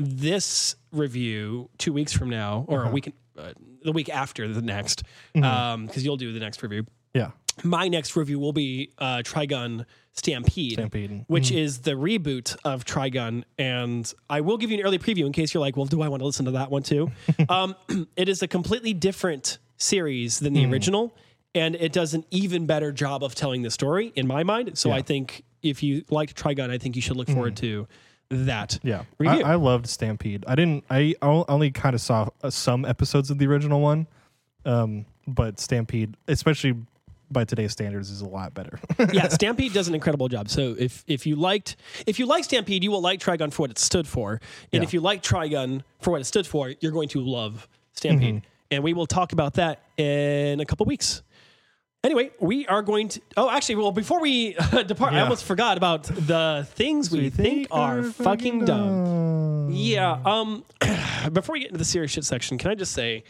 A: this review two weeks from now, or
B: Uh-huh.
A: a week, uh, the week after the next, because um, you'll do the next review.
B: Yeah.
A: My next review will be uh, Trigun Stampede,
B: Stampede.
A: which is the reboot of Trigun. And I will give you an early preview in case you're like, well, do I want to listen to that one too? um, it is a completely different series than the original, and it does an even better job of telling the story in my mind. So
B: Yeah.
A: I think if you liked Trigun, I think you should look forward to that
B: Yeah.
A: review.
B: I, I loved Stampede. I didn't, I o- only kind of saw uh, some episodes of the original one. Um, but Stampede, especially by today's standards, is a lot better.
A: Yeah, Stampede does an incredible job. So if if you liked if you like Stampede, you will like Trigun for what it stood for. And
B: Yeah.
A: if you like Trigun for what it stood for, you're going to love Stampede.
B: Mm-hmm.
A: And we will talk about that in a couple weeks. Anyway, we are going to. Oh, actually, well, before we depart, I
B: Yeah.
A: almost forgot about the things we, think, are fucking dumb. Yeah. Um. Before we get into the serious shit section, can I just say,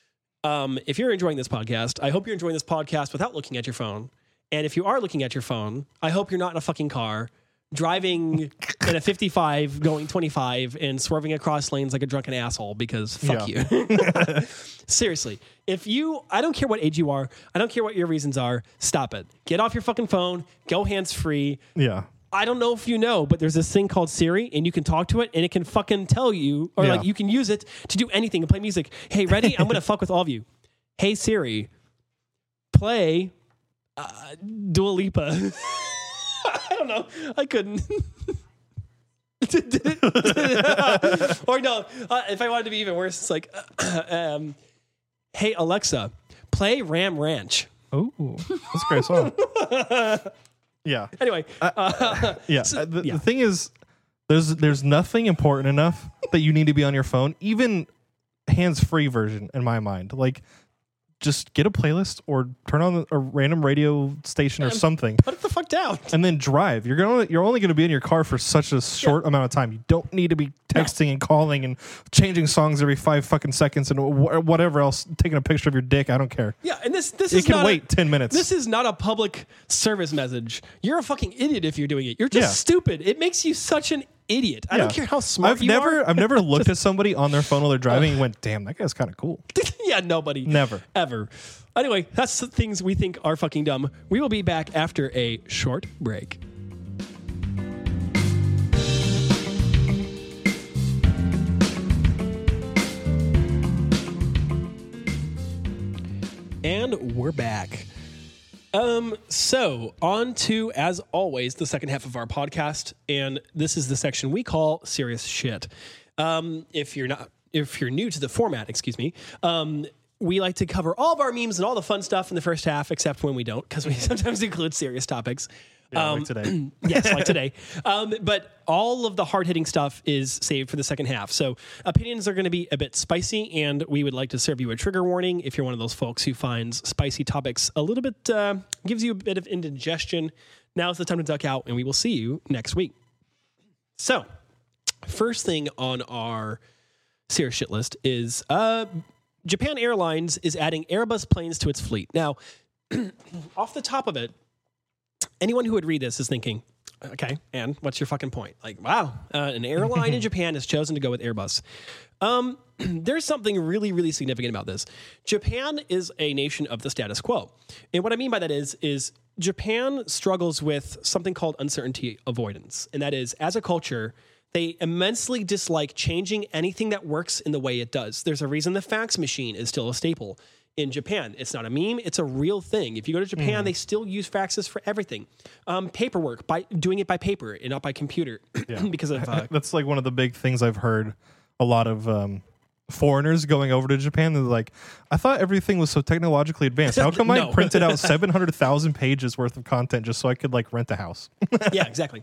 A: um, if you're enjoying this podcast, I hope you're enjoying this podcast without looking at your phone. And if you are looking at your phone, I hope you're not in a fucking car driving in a fifty-five, going twenty-five, and swerving across lanes like a drunken asshole because fuck
B: Yeah.
A: you. Seriously, if you, I don't care what age you are, I don't care what your reasons are, stop it. Get off your fucking phone, go hands free.
B: Yeah.
A: I don't know if you know, but there's this thing called Siri, and you can talk to it, and it can fucking tell you, or
B: Yeah.
A: like you can use it to do anything and play music. Hey, ready? I'm gonna fuck with all of you. Hey Siri, play uh, Dua Lipa. I don't know. I couldn't. Or no, uh, if I wanted to be even worse, it's like, um, hey Alexa, play Ram Ranch.
B: Oh, that's a great song. Yeah.
A: Anyway, uh,
B: Yeah.
A: So-
B: uh, the,
A: yeah.
B: the thing is, There's there's nothing important enough that you need to be on your phone, even hands-free version in my mind. Like, just get a playlist or turn on a random radio station or something.
A: Put it the fuck down.
B: And then drive. You're going you're only going to be in your car for such a short yeah. amount of time. You don't need to be texting no. and calling and changing songs every five fucking seconds and wh- whatever else, taking a picture of your dick. I don't care.
A: Yeah, and this this
B: you
A: is
B: can
A: not
B: wait
A: a,
B: ten minutes.
A: This is not a public service message. You're a fucking idiot if you're doing it. You're just
B: Yeah.
A: stupid. It makes you such an idiot. I
B: Yeah.
A: don't care how smart
B: I've
A: you
B: never
A: are.
B: I've never looked at somebody on their phone while they're driving and went, "Damn, that guy's kind of cool."
A: Yeah, nobody.
B: Never.
A: Ever. Anyway, that's the things we think are fucking dumb. We will be back after a short break. And we're back. Um, so on to, as always, the second half of our podcast, and this is the section we call Serious Shit. Um, if you're not, if you're new to the format, excuse me, um, we like to cover all of our memes and all the fun stuff in the first half, except when we don't, because we sometimes include serious topics.
B: Yeah,
A: um,
B: like today.
A: yes, like today. Um, but all of the hard-hitting stuff is saved for the second half. So opinions are going to be a bit spicy, and we would like to serve you a trigger warning if you're one of those folks who finds spicy topics a little bit, uh, gives you a bit of indigestion. Now's the time to duck out, and we will see you next week. So, first thing on our serious shit list is uh, Japan Airlines is adding Airbus planes to its fleet. Now, off the top of it, anyone who would read this is thinking, okay, and what's your fucking point? Like, wow, uh, an airline in Japan has chosen to go with Airbus. Um, there's something really, really significant about this. Japan is a nation of the status quo. And what I mean by that is, is Japan struggles with something called uncertainty avoidance. And that is, as a culture, they immensely dislike changing anything that works in the way it does. There's a reason the fax machine is still a staple in Japan. It's not a meme. It's a real thing. If you go to Japan, mm. they still use faxes for everything. Um, paperwork, by doing it by paper and not by computer.
B: Yeah.
A: because of uh,
B: That's like one of the big things I've heard a lot of um, foreigners going over to Japan. They're like, I thought everything was so technologically advanced. How come
A: No.
B: I printed out seven hundred thousand pages worth of content just so I could like rent a house?
A: Yeah, exactly.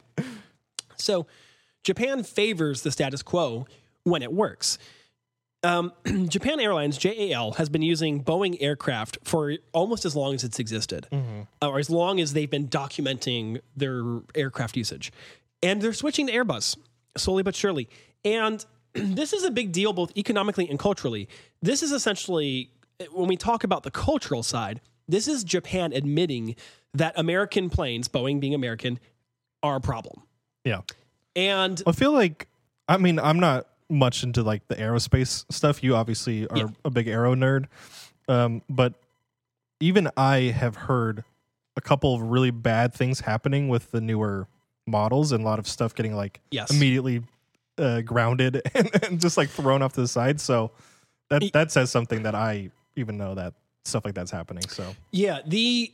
A: So Japan favors the status quo when it works. Um, Japan Airlines, J A L, has been using Boeing aircraft for almost as long as it's existed, mm-hmm. or as long as they've been documenting their aircraft usage. And they're switching to Airbus, slowly but surely. And this is a big deal both economically and culturally. This is essentially, when we talk about the cultural side, this is Japan admitting that American planes, Boeing being American, are a problem.
B: Yeah.
A: And
B: I feel like, I mean, I'm not much into like the aerospace stuff. You obviously are yeah. a big aero nerd. Um, but even I have heard a couple of really bad things happening with the newer models and a lot of stuff getting like
A: yes.
B: immediately uh, grounded and, and just like thrown off to the side. So that, that says something that I even know that stuff like that's happening. So
A: yeah, the,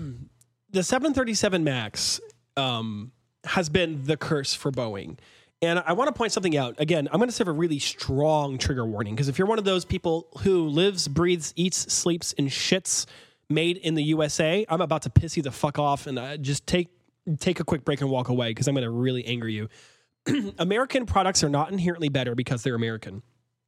A: the seven thirty-seven MAX, um, has been the curse for Boeing. And I want to point something out. Again, I'm going to serve a really strong trigger warning, because if you're one of those people who lives, breathes, eats, sleeps, and shits made in the U S A, I'm about to piss you the fuck off, and uh, just take take a quick break and walk away, because I'm going to really anger you. American products are not inherently better because they're American.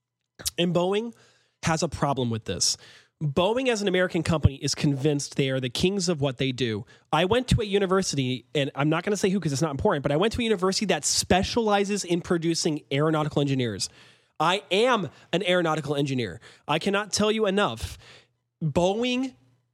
A: And Boeing has a problem with this. Boeing, as an American company, is convinced they are the kings of what they do. I went to a university, and I'm not going to say who because it's not important, but I went to a university that specializes in producing aeronautical engineers. I am an aeronautical engineer. I cannot tell you enough. Boeing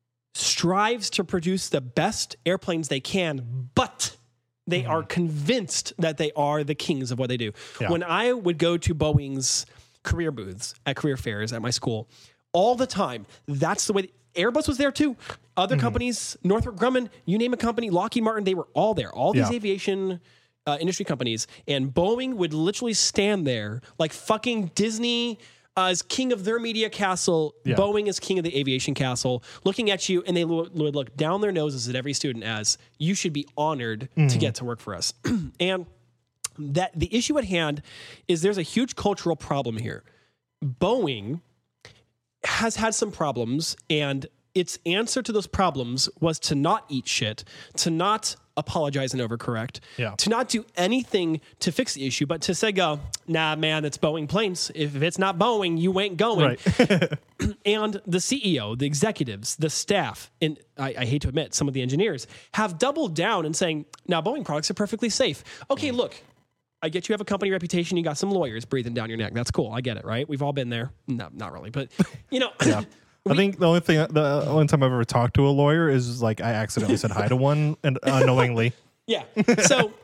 A: strives to produce the best airplanes they can, but they mm-hmm. are convinced that they are the kings of what they do. Yeah. When I would go to Boeing's career booths at career fairs at my school, all the time, that's the way. Airbus was there too. Other mm-hmm. companies, Northrop Grumman, you name a company, Lockheed Martin, they were all there. All these yeah. aviation uh, industry companies. And Boeing would literally stand there like fucking Disney uh, is king of their media castle. Yeah. Boeing is king of the aviation castle, looking at you, and they lo- would look down their noses at every student as, you should be honored mm-hmm. to get to work for us. And that the issue at hand is there's a huge cultural problem here. Boeing has had some problems, and its answer to those problems was to not eat shit, to not apologize and overcorrect,
B: Yeah.
A: to not do anything to fix the issue, but to say, go, nah, man, it's Boeing planes. If it's not Boeing, you ain't going.
B: Right.
A: And the C E O, the executives, the staff, and I, I hate to admit, some of the engineers have doubled down and saying, now Boeing products are perfectly safe. Okay, look, I get you have a company reputation. You got some lawyers breathing down your neck. That's cool. I get it, right? We've all been there. No, not really, but you know.
B: Yeah. I think the only thing, the only time I've ever talked to a lawyer is like I accidentally said hi to one and unknowingly.
A: Yeah. So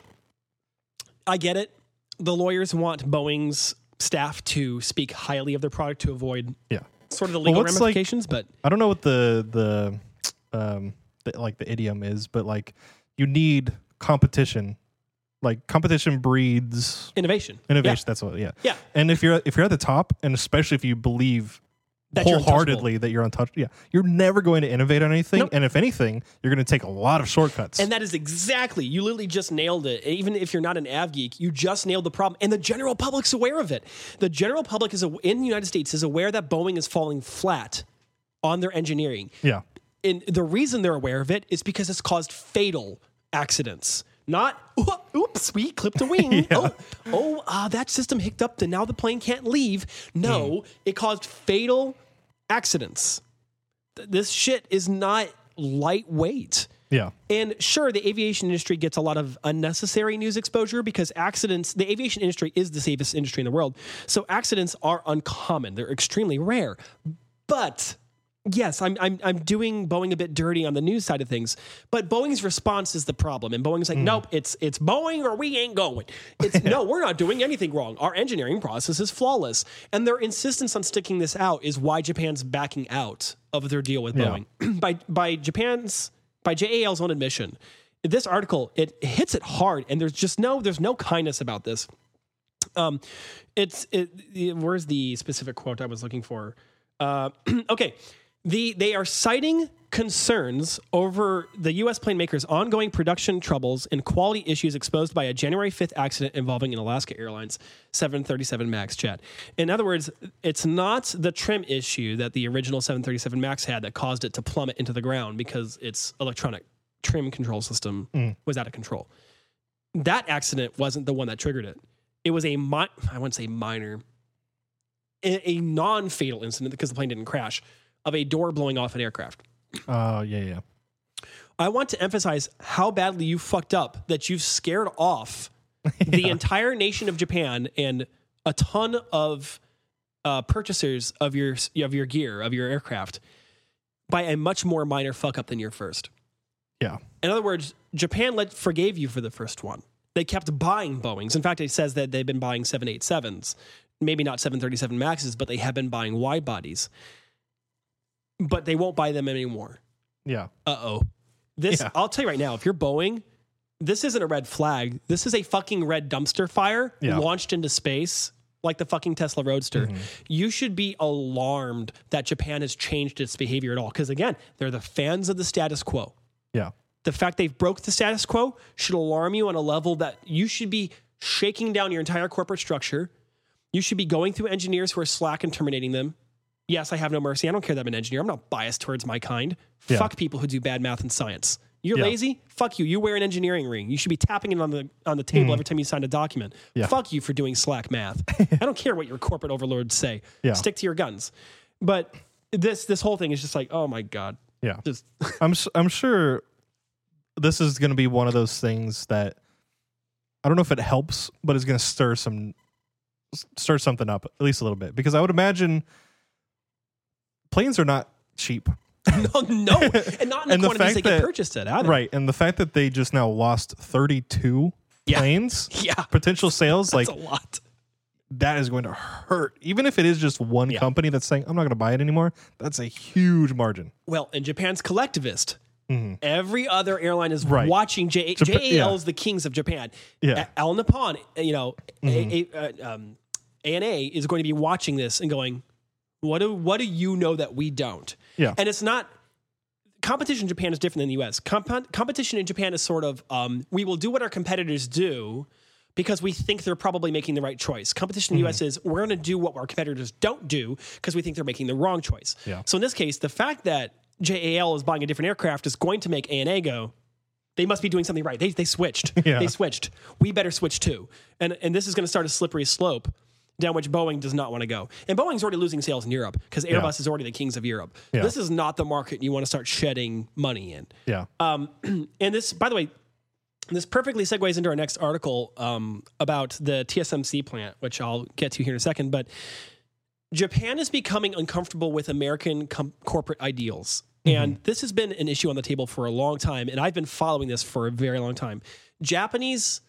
A: I get it. The lawyers want Boeing's staff to speak highly of their product to avoid
B: Yeah.
A: sort of the legal
B: what's, like-
A: ramifications, but
B: I don't know what the the um the, like the idiom is, but like you need competition. Like competition breeds
A: innovation.
B: innovation. That's what. Yeah.
A: Yeah.
B: And if you're if you're at the top, and especially if you believe
A: That you're
B: wholeheartedly that you're untouchable, yeah, you're never going to innovate on anything.
A: Nope.
B: And if anything, you're going to take a lot of shortcuts.
A: And that is exactly, you literally just nailed it. Even if you're not an av geek, you just nailed the problem. And the general public's aware of it. The general public is a, in the United States is aware that Boeing is falling flat on their engineering.
B: yeah.
A: And the reason they're aware of it is because it's caused fatal accidents. Not, oops, we clipped a wing.
B: Yeah.
A: Oh, oh uh, that system hicked up and now the plane can't leave. No, mm. It caused fatal accidents. Th- This shit is not lightweight.
B: Yeah.
A: And sure, the aviation industry gets a lot of unnecessary news exposure because accidents, the aviation industry is the safest industry in the world. So accidents are uncommon. They're extremely rare. But yes, I'm, I'm, I'm doing Boeing a bit dirty on the news side of things, but Boeing's response is the problem. And Boeing's like, mm. nope, it's, it's Boeing or we ain't going. It's no, we're not doing anything wrong. Our engineering process is flawless. And their insistence on sticking this out is why Japan's backing out of their deal with
B: Yeah.
A: Boeing. by, by Japan's, by J A L's own admission, this article, it hits it hard, and there's just no, there's no kindness about this. Um, it's, it, it, where's the specific quote I was looking for? Uh, okay. The, they are citing concerns over the U S plane makers' ongoing production troubles and quality issues exposed by a January fifth accident involving an Alaska Airlines seven thirty-seven MAX jet. In other words, it's not the trim issue that the original seven thirty-seven MAX had that caused it to plummet into the ground because its electronic trim control system mm. was out of control. That accident wasn't the one that triggered it. It was a, mi- I wouldn't say minor, a, a non-fatal incident because the plane didn't crash, of a door blowing off an aircraft.
B: Oh, uh, yeah, yeah.
A: I want to emphasize how badly you fucked up that you've scared off yeah. the entire nation of Japan and a ton of uh, purchasers of your of your gear, of your aircraft, by a much more minor fuck up than your first.
B: Yeah.
A: In other words, Japan let, forgave you for the first one. They kept buying Boeings. In fact, it says that they've been buying seven eighty-sevens. Maybe not seven thirty-seven MAXes, but they have been buying wide bodies. But they won't buy them anymore.
B: Yeah.
A: Uh-oh. This, yeah. I'll tell you right now, if you're Boeing, this isn't a red flag. This is a fucking red dumpster fire yeah. launched into space like the fucking Tesla Roadster. Mm-hmm. You should be alarmed that Japan has changed its behavior at all. Because again, they're the fans of the status quo.
B: Yeah.
A: The fact they've broke the status quo should alarm you on a level that you should be shaking down your entire corporate structure. You should be going through engineers who are slack and terminating them. Yes, I have no mercy. I don't care that I'm an engineer. I'm not biased towards my kind. Yeah. Fuck people who do bad math and science. You're yeah. lazy? Fuck you. You wear an engineering ring. You should be tapping it on the on the table mm. every time you sign a document. Yeah. Fuck you for doing slack math. I don't care what your corporate overlords say. Yeah. Stick to your guns. But this this whole thing is just like, oh my God.
B: Yeah.
A: Just
B: I'm I'm sure this is going to be one of those things that I don't know if it helps, but it's going to stir some stir something up at least a little bit, because I would imagine planes are not cheap.
A: no, no, and not in the
B: and
A: quantities
B: the
A: they
B: that,
A: get purchased at either.
B: Right, and the fact that they just now lost thirty-two
A: yeah.
B: planes,
A: yeah,
B: potential sales,
A: that's
B: like
A: a lot.
B: That is going to hurt. Even if it is just one
A: yeah.
B: company that's saying, I'm not going to buy it anymore, that's a huge margin.
A: Well, and Japan's collectivist.
B: Mm-hmm.
A: Every other airline is
B: right.
A: watching. J-
B: Jap-
A: J A L is
B: yeah.
A: the kings of Japan.
B: Yeah.
A: A- Al Nippon, you know,
B: mm-hmm.
A: a- a- uh, um, A N A is going to be watching this and going, what do, what do you know that we don't?
B: Yeah.
A: And it's not, competition in Japan is different than the U S. Comp- competition in Japan is sort of, um, we will do what our competitors do because we think they're probably making the right choice. Competition in the mm-hmm. U S is, we're going to do what our competitors don't do because we think they're making the wrong choice.
B: Yeah.
A: So in this case, the fact that J A L is buying a different aircraft is going to make A N A go, they must be doing something right. They they switched.
B: Yeah.
A: They switched. We better switch too. And and this is going to start a slippery slope down which Boeing does not want to go. And Boeing's already losing sales in Europe because Airbus
B: Yeah.
A: is already the kings of Europe.
B: Yeah.
A: This is not the market you want to start shedding money in.
B: Yeah.
A: Um, and this, by the way, this perfectly segues into our next article um, about the T S M C plant, which I'll get to here in a second. But Japan is becoming uncomfortable with American com- corporate ideals. And mm-hmm. this has been an issue on the table for a long time. And I've been following this for a very long time. Japanese,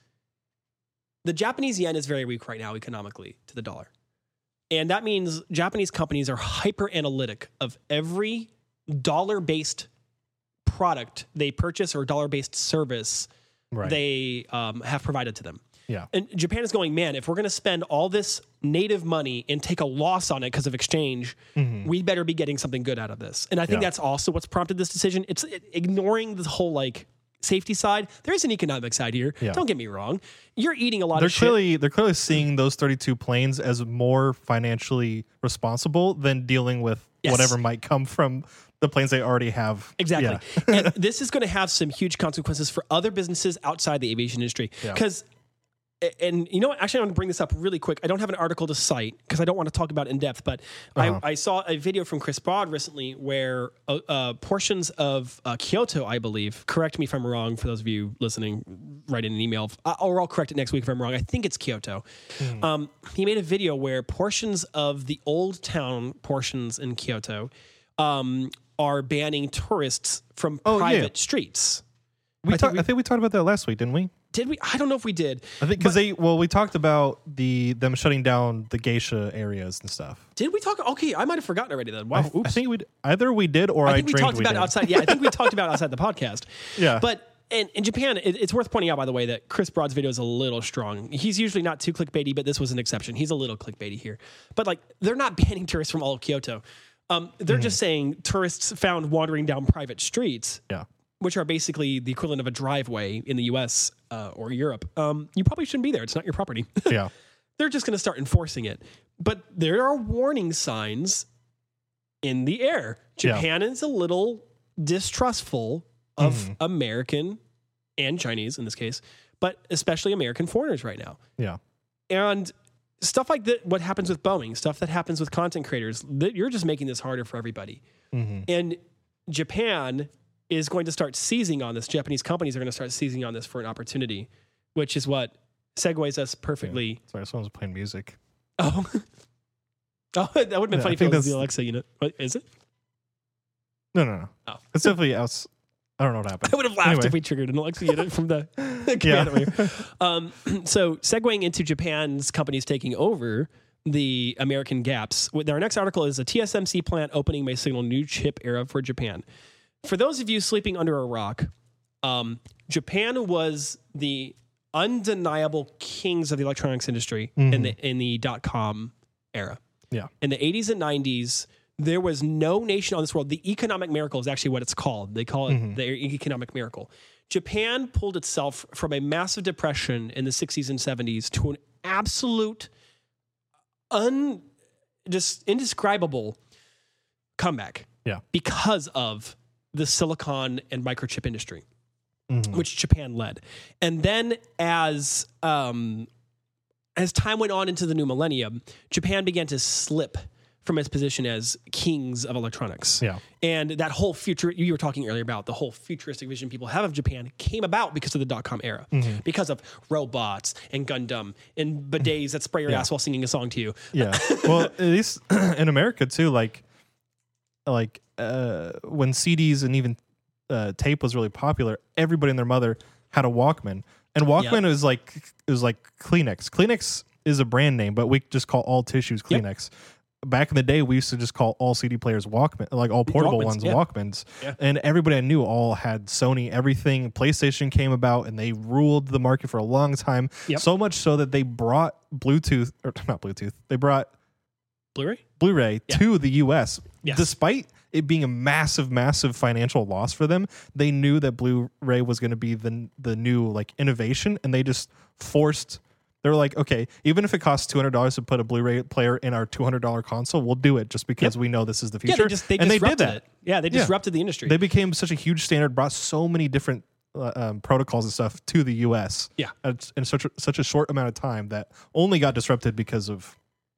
A: the Japanese yen is very weak right now economically to the dollar. And that means Japanese companies are hyper analytic of every dollar-based product they purchase or dollar-based service right. they um, have provided to them.
B: Yeah.
A: And Japan is going, man, if we're going to spend all this native money and take a loss on it because of exchange, mm-hmm. we better be getting something good out of this. And I think yeah. that's also what's prompted this decision. It's it, ignoring the whole like safety side. There is an economic side here. Yeah. Don't get me wrong. You're eating a lot
B: they're
A: of
B: clearly,
A: shit.
B: They're clearly seeing those thirty-two planes as more financially responsible than dealing with yes. whatever might come from the planes they already have.
A: Exactly.
B: Yeah.
A: And this is going to have some huge consequences for other businesses outside the aviation industry. Because yeah. And you know what? Actually, I want to bring this up really quick. I don't have an article to cite because I don't want to talk about it in depth, but uh-huh. I, I saw a video from Chris Broad recently where uh, uh, portions of uh, Kyoto, I believe, correct me if I'm wrong, for those of you listening, write in an email, uh, or I'll correct it next week if I'm wrong. I think it's Kyoto. Mm. Um, he made a video where portions of the old town portions in Kyoto um, are banning tourists from
B: oh,
A: private
B: yeah.
A: streets.
B: We
A: I,
B: talk,
A: think we,
B: I think we talked about that last week, didn't we?
A: Did we? I don't know if we did.
B: I think because they well, we talked about the them shutting down the geisha areas and stuff.
A: Did we talk? Okay, I might have forgotten already. Then wow.
B: I, I think we either we did or I,
A: I think
B: I
A: we talked
B: we
A: about
B: did.
A: outside. Yeah, I think we talked about outside the podcast.
B: Yeah,
A: but in, in Japan, it, it's worth pointing out, by the way, that Chris Broad's video is a little strong. He's usually not too clickbaity, but this was an exception. He's a little clickbaity here. But like, they're not banning tourists from all of Kyoto. Um, they're mm-hmm. just saying tourists found wandering down private streets.
B: Yeah.
A: Which are basically the equivalent of a driveway in the U S uh, or Europe. Um, you probably shouldn't be there. It's not your property.
B: Yeah.
A: They're just going to start enforcing it. But there are warning signs in the air. Japan yeah. is a little distrustful of mm-hmm. American and Chinese in this case, but especially American foreigners right now.
B: Yeah.
A: And stuff like that, what happens with Boeing, stuff that happens with content creators, that you're just making this harder for everybody. Mm-hmm. And Japan is going to start seizing on this. Japanese companies are going to start seizing on this for an opportunity, which is what segues us perfectly.
B: Yeah. Sorry, someone's playing music.
A: Oh, oh, that would have been
B: yeah,
A: funny if it was the Alexa unit. What, is it?
B: No, no, no.
A: Oh.
B: It's definitely else. I don't know what happened.
A: I would have laughed
B: anyway.
A: if we triggered an Alexa unit from the command yeah. um, So, segueing into Japan's companies taking over the American gaps. Our next article is a T S M C plant opening may signal new chip era for Japan. For those of you sleeping under a rock, um, Japan was the undeniable kings of the electronics industry mm-hmm. in the in the dot-com era.
B: Yeah.
A: In the eighties and nineties, there was no nation on this world. The economic miracle is actually what it's called. They call it mm-hmm. the economic miracle. Japan pulled itself from a massive depression in the sixties and seventies to an absolute, un, just indescribable comeback.
B: Yeah.
A: Because of the silicon and microchip industry, mm-hmm. which Japan led. And then as um, as time went on into the new millennium, Japan began to slip from its position as kings of electronics.
B: Yeah.
A: And that whole future, you were talking earlier about, the whole futuristic vision people have of Japan came about because of the dot-com era, mm-hmm. because of robots and Gundam and bidets that spray your yeah. ass while singing a song to you.
B: Yeah. Well, at least in America too, like, like uh, when C Ds and even uh, tape was really popular, everybody and their mother had a Walkman, and Walkman yep. was like it was like Kleenex. Kleenex is a brand name, but we just call all tissues Kleenex. Yep. Back in the day, we used to just call all C D players Walkman, like all portable Walkmans, ones, yeah. Walkmans. Yeah. And everybody I knew all had Sony. Everything PlayStation came about, and they ruled the market for a long time. Yep. So much so that they brought Bluetooth, or not Bluetooth, they brought
A: Blu-ray.
B: Blu-ray yeah. to the U S.
A: Yes.
B: Despite it being a massive, massive financial loss for them, they knew that Blu-ray was going to be the the new like innovation, and they just forced They were like, okay, even if it costs two hundred dollars to put a Blu-ray player in our two hundred dollars console, we'll do it just because
A: Yep.
B: we know this is the
A: Yeah,
B: future.
A: they just they
B: and they
A: disrupted
B: did that.
A: it. Yeah, they
B: Yeah.
A: disrupted the industry.
B: They became such a huge standard, brought so many different uh, um, protocols and stuff to the U S.
A: Yeah.
B: at, in such a, such a short amount of time that only got disrupted because of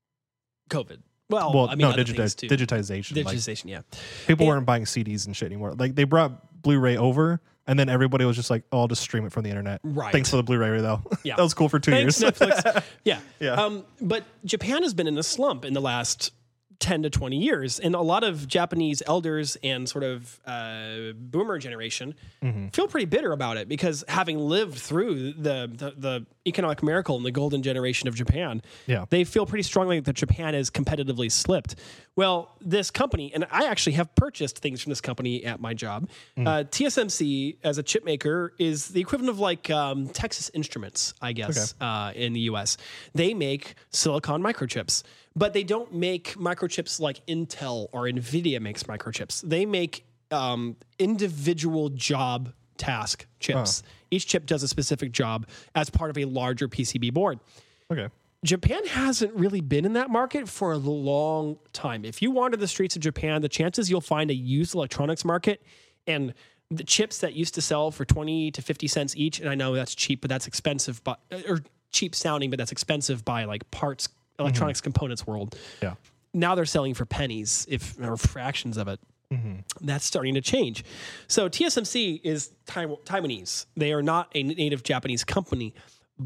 A: COVID. Well,
B: well,
A: I mean,
B: no
A: other
B: digiti-
A: things too.
B: digitization. Like,
A: Digitization, yeah.
B: people
A: And-
B: weren't buying C Ds and shit anymore. Like they brought Blu-ray over, and then everybody was just like, "Oh, I'll just stream it from the internet."
A: Right.
B: Thanks for the Blu-ray though.
A: Yeah.
B: that was cool for two
A: Thanks,
B: years.
A: Netflix. Yeah.
B: Yeah.
A: Um, but Japan has been in a slump in the last ten to twenty years. And a lot of Japanese elders and sort of uh, boomer generation
B: Mm-hmm.
A: feel pretty bitter about it because having lived through the, the, the economic miracle and the golden generation of Japan,
B: Yeah.
A: they feel pretty strongly that Japan has competitively slipped. Well, this company, and I actually have purchased things from this company at my job. Uh, T S M C as a chip maker is the equivalent of like um, Texas Instruments, I guess, uh, in the U S. They make silicon microchips, but they don't make microchips like Intel or NVIDIA makes microchips. They make um, individual job task chips. Each chip does a specific job as part of a larger P C B board.
B: Okay.
A: Japan hasn't really been in that market for a long time. If you wander the streets of Japan, the chances you'll find a used electronics market and the chips that used to sell for twenty to fifty cents each, and I know that's cheap, but that's expensive, but, or cheap sounding, but that's expensive by like parts, electronics components world.
B: Yeah.
A: Now they're selling for pennies, if or fractions of it. That's starting to change. So T S M C is Taiwan- Taiwanese. They are not a native Japanese company,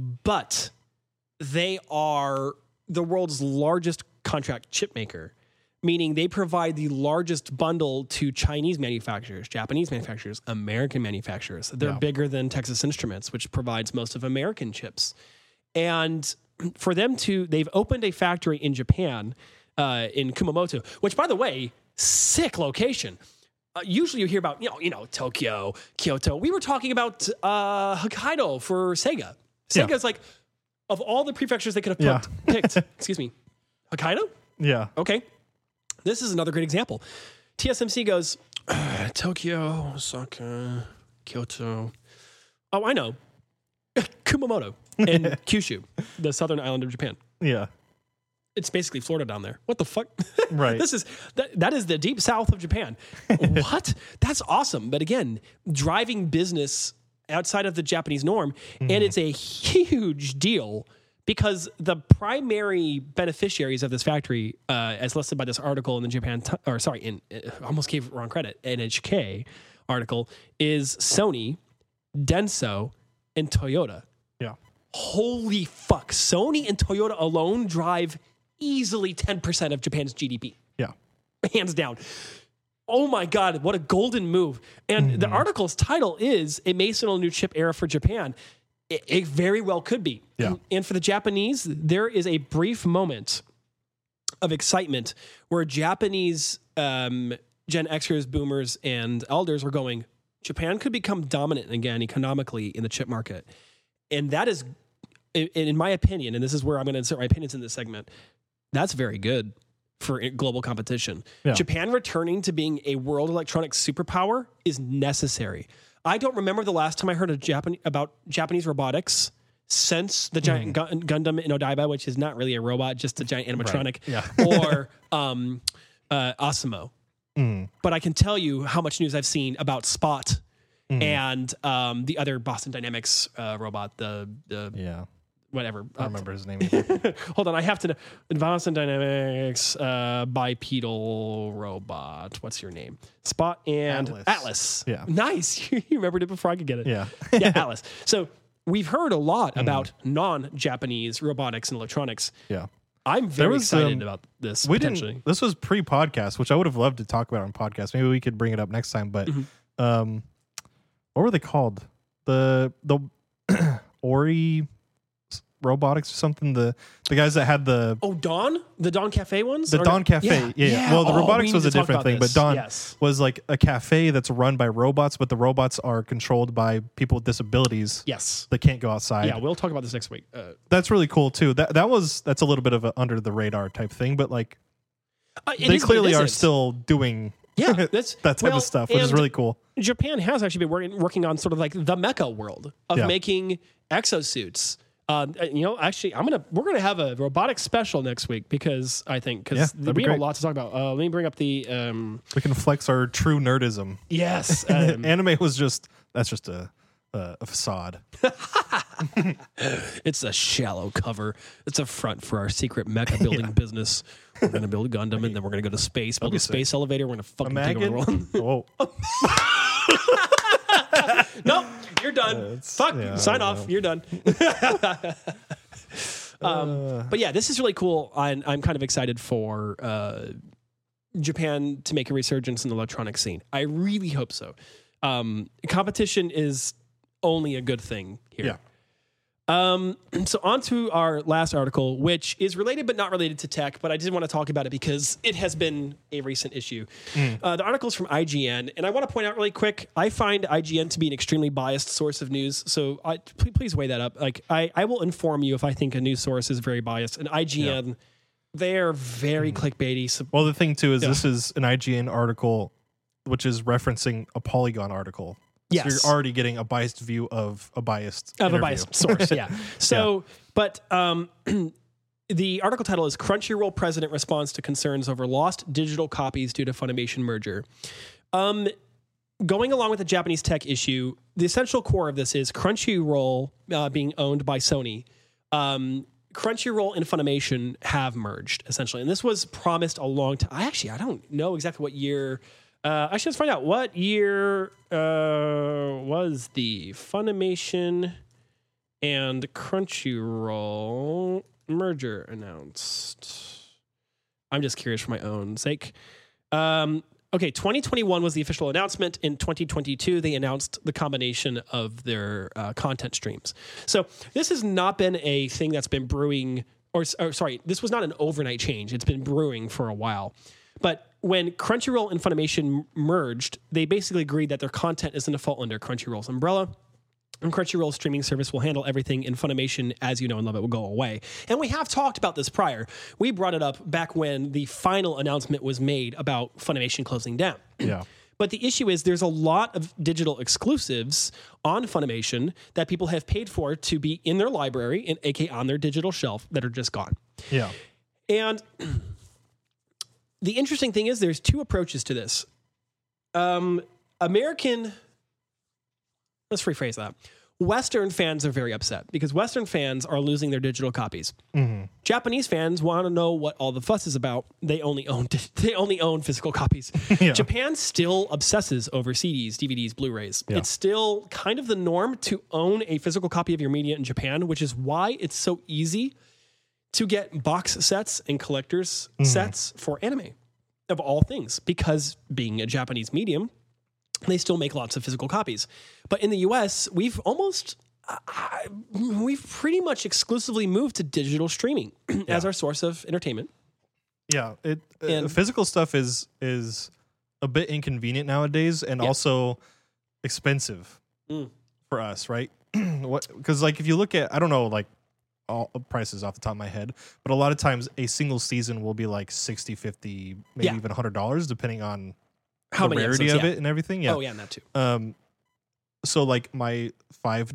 A: but they are the world's largest contract chip maker, meaning they provide the largest bundle to Chinese manufacturers, Japanese manufacturers, American manufacturers. They're
B: Yeah.
A: bigger than Texas Instruments, which provides most of American chips. And for them to, they've opened a factory in Japan, uh, in Kumamoto, which, by the way, sick location. Uh, usually you hear about, you know, you know, Tokyo, Kyoto. We were talking about uh, Hokkaido for Sega.
B: Yeah.
A: Sega's like, of all the prefectures they could have
B: Yeah.
A: picked, picked excuse me, Hokkaido?
B: Yeah.
A: Okay. This is another great example. T S M C goes, "Uh, Tokyo, Osaka, Kyoto. Oh, I know. Kumamoto and Kyushu, the southern island of Japan.
B: Yeah.
A: It's basically Florida down there. What the fuck?
B: Right.
A: This is that, that is the deep south of Japan. What? That's awesome. But again, driving business outside of the Japanese norm, and it's a huge deal because the primary beneficiaries of this factory, uh, as listed by this article in the Japan, Ti- or sorry, in uh, almost gave it wrong credit, N H K article, is Sony, Denso, and Toyota.
B: Yeah.
A: Holy fuck! Sony and Toyota alone drive easily ten percent of Japan's G D P,
B: Yeah.
A: hands down. Oh my God, what a golden move. And
B: Mm-hmm.
A: the article's title is "It may signal a new chip era for Japan." It, it very well could be.
B: Yeah.
A: And, and for the Japanese, there is a brief moment of excitement where Japanese um, Gen Xers, boomers, and elders were going, Japan could become dominant again economically in the chip market. And that is, in, in my opinion, and this is where I'm going to insert my opinions in this segment, that's very good for global competition.
B: Yeah.
A: Japan returning to being a world electronics superpower is necessary. I don't remember the last time I heard a Japan, about Japanese robotics since the giant Gun- Gundam in Odaiba, which is not really a robot, just a giant animatronic,
B: Yeah.
A: or um, uh, Asimo.
B: Mm.
A: But I can tell you how much news I've seen about Spot and um, the other Boston Dynamics uh, robot, the, the
B: Yeah.
A: whatever.
B: I don't remember his name either.
A: Hold on, I have to know. Boston Dynamics uh, bipedal robot. What's your name? Spot and
B: Atlas.
A: Atlas.
B: Yeah.
A: Nice. You remembered it before I could get it.
B: Yeah.
A: yeah, Atlas. So we've heard a lot about non-Japanese robotics and electronics.
B: Yeah.
A: I'm very
B: was,
A: excited
B: um,
A: about this
B: We
A: potentially.
B: didn't. This was pre-podcast, which I would have loved to talk about on podcast. Maybe we could bring it up next time. But
A: Mm-hmm.
B: um, what were they called? The the Ori robotics or something. The the guys that had the
A: Oh, Dawn? The Dawn Cafe ones?
B: the
A: Or-
B: Dawn Cafe. Yeah. yeah. Well, the
A: Oh, we
B: robotics
A: need
B: was
A: to
B: a
A: talk
B: different
A: about
B: thing,
A: this.
B: but Dawn
A: Yes.
B: was like a cafe that's run by robots, but the robots are controlled by people with disabilities.
A: Yes.
B: That can't go outside.
A: Yeah, we'll talk about this next week. Uh,
B: That's really cool too. That that was that's a little bit of a under the radar type thing, but like
A: uh, it
B: they
A: is, but it
B: clearly are
A: isn't.
B: still doing
A: Yeah, that's
B: that type
A: well,
B: of stuff, which is
A: and
B: really cool.
A: Japan has actually been working, working on sort of like the mecha world of
B: Yeah.
A: making exosuits Um, uh, you know, actually, I'm gonna we're gonna have a robotics special next week because I think because
B: Yeah,
A: we
B: that'd be
A: have a
B: great.
A: lot to talk about. Uh, let me bring up the um,
B: We can flex our true nerdism.
A: yes. Um,
B: Anime was just that's just a a, a facade.
A: It's a shallow cover. It's a front for our secret mecha building business. We're gonna build a Gundam and then we're gonna go to space, build
B: be
A: a space elevator. We're gonna fucking take over the
B: Megan.
A: world.
B: Whoa.
A: Nope, you're done.
B: it's-
A: Fuck,
B: yeah, I
A: sign
B: don't
A: off.
B: know.
A: You're done. um, but yeah, this is really cool. I'm, I'm kind of excited for uh, Japan to make a resurgence in the electronic scene. I really hope so. Um, competition is only a good thing here.
B: Yeah.
A: Um, so on to our last article, which is related but not related to tech, but I did want to talk about it because it has been a recent issue.
B: Mm.
A: Uh, the article is from I G N, and I want to point out really quick, I find I G N to be an extremely biased source of news, so I, please, please weigh that up. Like, I, I will inform you if I think a news source is very biased, and I G N,
B: Yeah.
A: they're very
B: Mm.
A: clickbaity. So,
B: Well, the thing too is
A: Yeah.
B: this is an I G N article, which is referencing a Polygon article.
A: yes.
B: So you're already getting a biased view of a biased
A: of
B: interview.
A: a biased source, yeah. So, but um, the article title is Crunchyroll President Responds to Concerns Over Lost Digital Copies Due to Funimation Merger. Um, going along with the Japanese tech issue, the essential core of this is Crunchyroll uh, being owned by Sony. Um, Crunchyroll and Funimation have merged, essentially. And this was promised a long time. I actually, I don't know exactly what year... Uh, I should find out what year uh, was the Funimation and Crunchyroll merger announced. I'm just curious for my own sake. Um, okay, twenty twenty-one was the official announcement. In twenty twenty-two, they announced the combination of their uh, content streams. So this has not been a thing that's been brewing, or, or sorry, this was not an overnight change. It's been brewing for a while. But when Crunchyroll and Funimation merged, they basically agreed that their content is going to fall under Crunchyroll's umbrella. And Crunchyroll's streaming service will handle everything, and Funimation, as you know and love it, will go away. And we have talked about this prior. We brought it up back when the final announcement was made about Funimation closing down.
B: Yeah.
A: But the issue is there's a lot of digital exclusives on Funimation that people have paid for to be in their library, and aka on their digital shelf, that are just gone.
B: Yeah.
A: And the interesting thing is there's two approaches to this. Um, American, let's rephrase that. Western fans are very upset because Western fans are losing their digital copies.
B: Mm-hmm.
A: Japanese fans want to know what all the fuss is about. They only own they only own physical copies.
B: Yeah.
A: Japan still obsesses over C Ds, D V Ds, Blu-rays.
B: Yeah.
A: It's still kind of the norm to own a physical copy of your media in Japan, which is why it's so easy to get box sets and collectors
B: Mm-hmm.
A: sets for anime of all things, because being a Japanese medium, they still make lots of physical copies. But in the U S, we've almost, uh, we've pretty much exclusively moved to digital streaming as our source of entertainment.
B: Yeah, it uh,
A: And-
B: physical stuff is is a bit inconvenient nowadays, and
A: Yeah.
B: also expensive
A: Mm.
B: for us, right? What? Because like if you look at, I don't know, like all prices off the top of my head, but a lot of times a single season will be like sixty, fifty, maybe
A: Yeah.
B: even one hundred dollars, depending on
A: How
B: the
A: many
B: rarity
A: episodes?
B: of
A: Yeah.
B: it and everything. Yeah.
A: Oh, yeah, and that too.
B: Um, so like my five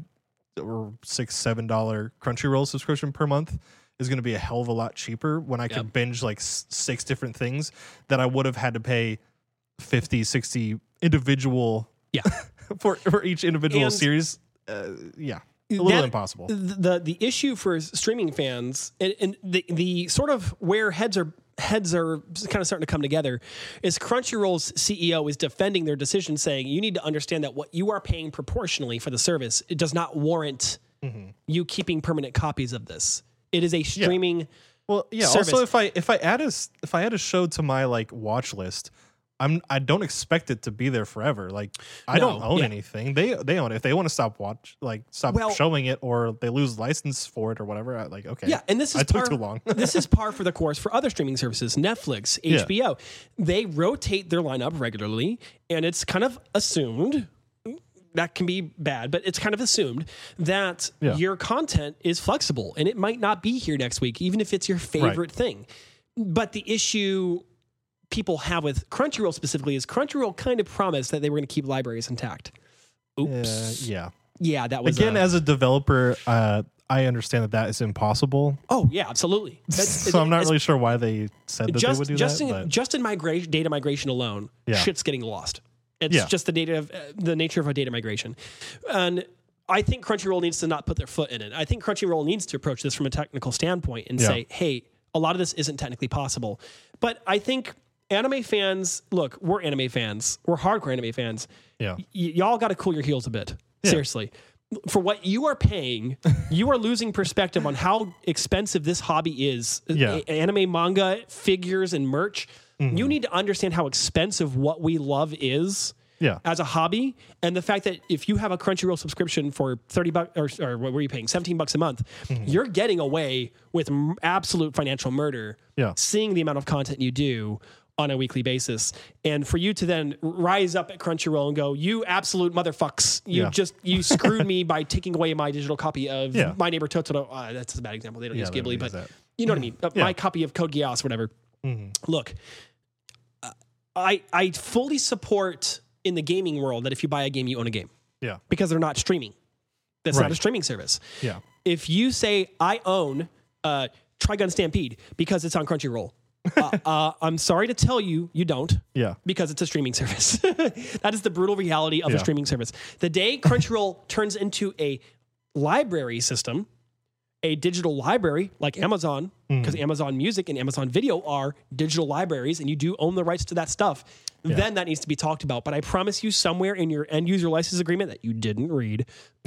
B: or six, seven dollar Crunchyroll subscription per month is going to be a hell of a lot cheaper when I
A: Yep.
B: could binge like s- six different things that I would have had to pay fifty, sixty individual
A: Yeah.
B: for for each individual
A: And
B: series. Uh, yeah, a little
A: That-
B: impossible.
A: The the issue for streaming fans, and, and the the sort of where heads are heads are kind of starting to come together, is Crunchyroll's C E O is defending their decision, saying you need to understand that what you are paying proportionally for the service, it does not warrant
B: Mm-hmm.
A: you keeping permanent copies of this. It is a streaming.
B: Well, yeah.
A: service.
B: Also, if I if I add a s- if I add a show to my like watch list, I'm I don't expect it to be there forever. Like I
A: No,
B: don't own
A: yeah.
B: anything. They they own it. If they want to stop watch like stop
A: Well-
B: showing it, or they lose license for it or whatever, I, like okay.
A: Yeah, and this is
B: I took
A: par,
B: too long.
A: this is par for the course for other streaming services, Netflix, H B O. They rotate their lineup regularly, and it's kind of assumed that can be bad, but it's kind of assumed that
B: Yeah.
A: your content is flexible and it might not be here next week, even if it's your favorite thing. But the issue people have with Crunchyroll specifically is Crunchyroll kind of promised that they were going to keep libraries intact.
B: Uh,
A: Oops.
B: yeah.
A: Yeah, that was
B: Again,
A: uh,
B: as a developer, uh, I understand that that is impossible.
A: Oh yeah, absolutely. That's,
B: so I'm not
A: it's-
B: really sure why they said that
A: just,
B: they would do
A: just
B: that.
A: In,
B: but-
A: just in migration, data migration alone,
B: Yeah.
A: shit's getting lost. It's
B: Yeah.
A: just the data of uh, the nature of a data migration, and I think Crunchyroll needs to not put their foot in it. I think Crunchyroll needs to approach this from a technical standpoint and
B: Yeah.
A: say, hey, a lot of this isn't technically possible. But I think anime fans, look, we're anime fans, we're hardcore anime fans.
B: yeah.
A: Y- y'all got to cool your heels a bit.
B: Yeah.
A: Seriously. For what you are paying, you are losing perspective on how expensive this hobby is.
B: Yeah.
A: A- anime, manga, figures, and merch.
B: Mm-hmm.
A: You need to understand how expensive what we love is
B: Yeah.
A: as a hobby, and the fact that if you have a Crunchyroll subscription for thirty bucks, or, or what were you paying, seventeen bucks a month,
B: Mm-hmm.
A: you're getting away with m- absolute financial murder.
B: Yeah.
A: Seeing the amount of content you do on a weekly basis, and for you to then rise up at Crunchyroll and go, "You absolute motherfucks! You
B: Yeah.
A: just you screwed me by taking away my digital copy of
B: Yeah.
A: My Neighbor Totoro." Uh, that's a bad example. They don't
B: Yeah,
A: use
B: they don't
A: Ghibli,
B: use
A: but
B: that.
A: you know what I mean. Uh,
B: Yeah.
A: My copy of Code Geass, whatever.
B: Mhm.
A: Look, uh, I I fully support in the gaming world that if you buy a game, you own a game
B: Yeah.
A: because they're not streaming. That's not
B: Right.
A: a streaming service.
B: Yeah.
A: If you say I own uh, Trigun Stampede because it's on Crunchyroll, uh, uh, I'm sorry to tell you, you don't.
B: Yeah.
A: Because it's a streaming service. That is the brutal reality of a
B: Yeah.
A: streaming service. The day Crunchyroll turns into a library system, a digital library like Amazon, because Amazon Music and Amazon Video are digital libraries, and you do own the rights to that stuff, then that needs to be talked about. But I promise you, somewhere in your end user license agreement that you didn't read,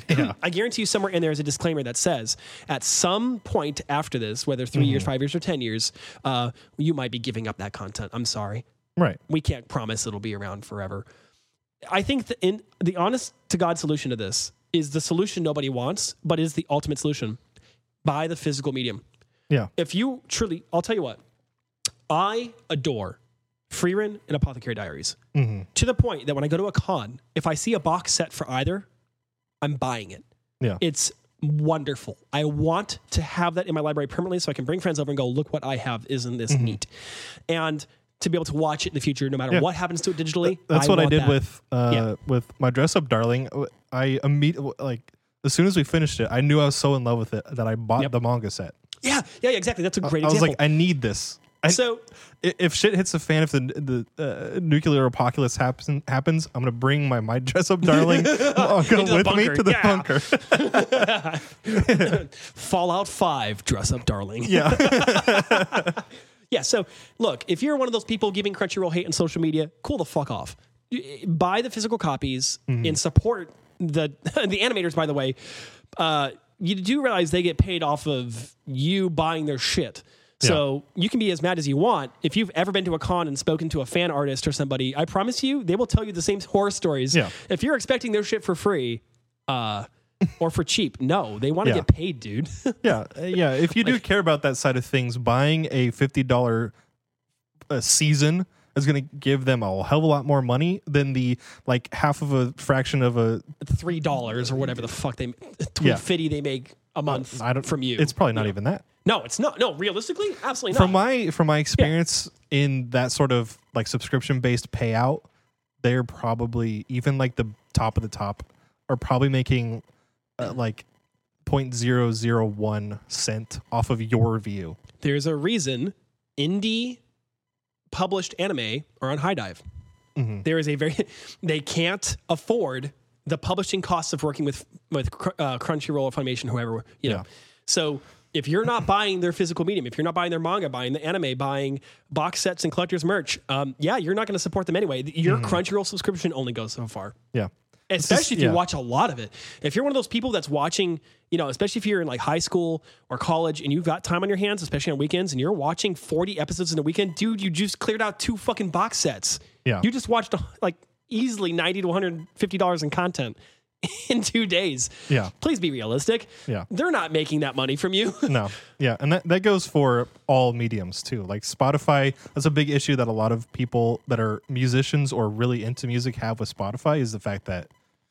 A: I guarantee you somewhere in there is a disclaimer that says at some point after this, whether three years, five years, or ten years, uh, you might be giving up that content. I'm sorry.
B: Right.
A: We can't promise it'll be around forever. I think the, in, the honest to God solution to this is the solution nobody wants, but is the ultimate solution. Buy the physical medium.
B: Yeah.
A: If you truly, I'll tell you what, I adore Freerin and Apothecary Diaries
B: Mm-hmm.
A: to the point that when I go to a con, if I see a box set for either, I'm buying it.
B: Yeah.
A: It's wonderful. I want to have that in my library permanently so I can bring friends over and go, look what I have. Isn't this neat? And to be able to watch it in the future, no matter
B: Yeah.
A: what happens to it digitally.
B: That's what I
A: want
B: did
A: that.
B: with uh,
A: Yeah.
B: with my Dress Up Darling. I immediately like as soon as we finished it, I knew I was so in love with it that I bought
A: Yep.
B: the manga set.
A: Yeah, yeah, yeah, exactly. That's a great
B: I was
A: example.
B: like, I need this. I,
A: so
B: i- if shit hits the fan, if the the uh, nuclear apocalypse happen, happens, I'm gonna bring my My Dress Up Darling manga
A: Into the
B: with me
A: bunker,
B: to the
A: yeah.
B: bunker.
A: Fallout five, Dress Up Darling.
B: Yeah.
A: Yeah, so look, if you're one of those people giving Crunchyroll hate on social media, cool the fuck off. Y- Buy the physical copies
B: Mm-hmm.
A: and support the the animators, by the way. Uh, you do realize they get paid off of you buying their shit. So you can be as mad as you want. If you've ever been to a con and spoken to a fan artist or somebody, I promise you, they will tell you the same horror stories.
B: Yeah.
A: If you're expecting their shit for free, uh, or for cheap, no, they want to
B: Yeah.
A: get paid, dude.
B: Yeah, uh, yeah. If you do care about that side of things, buying a fifty dollar a season is going to give them a hell of a lot more money than the like half of a fraction of a.
A: Three dollars or whatever the fuck they
B: Yeah.
A: fifty they make a month
B: I don't
A: from you.
B: It's probably not even that.
A: No, it's not. No, realistically, absolutely
B: From
A: not.
B: my from my experience in that sort of like subscription based payout, they're probably even like the top of the top are probably making uh, like point zero zero one cent off of your view.
A: There's a reason indie published anime are on High Dive.
B: Mhm.
A: There is a very they can't afford the publishing costs of working with with uh, Crunchyroll or Funimation, whoever you know.
B: Yeah.
A: So if you're not buying their physical medium, if you're not buying their manga, buying the anime, buying box sets and collectors merch, um, yeah, you're not going to support them anyway. Your Crunchyroll subscription only goes so far.
B: Yeah.
A: Especially if
B: yeah.
A: you watch a lot of it. If you're one of those people that's watching, you know, especially if you're in like high school or college and you've got time on your hands, especially on weekends, and you're watching forty episodes in a weekend, dude, you just cleared out two fucking box sets.
B: Yeah.
A: You just watched like easily ninety to one hundred fifty dollars in content in two days.
B: Yeah.
A: Please be realistic.
B: Yeah.
A: They're not making that money from you.
B: No. Yeah. And that, that goes for all mediums too. Like Spotify, that's a big issue that a lot of people that are musicians or really into music have with Spotify is the fact that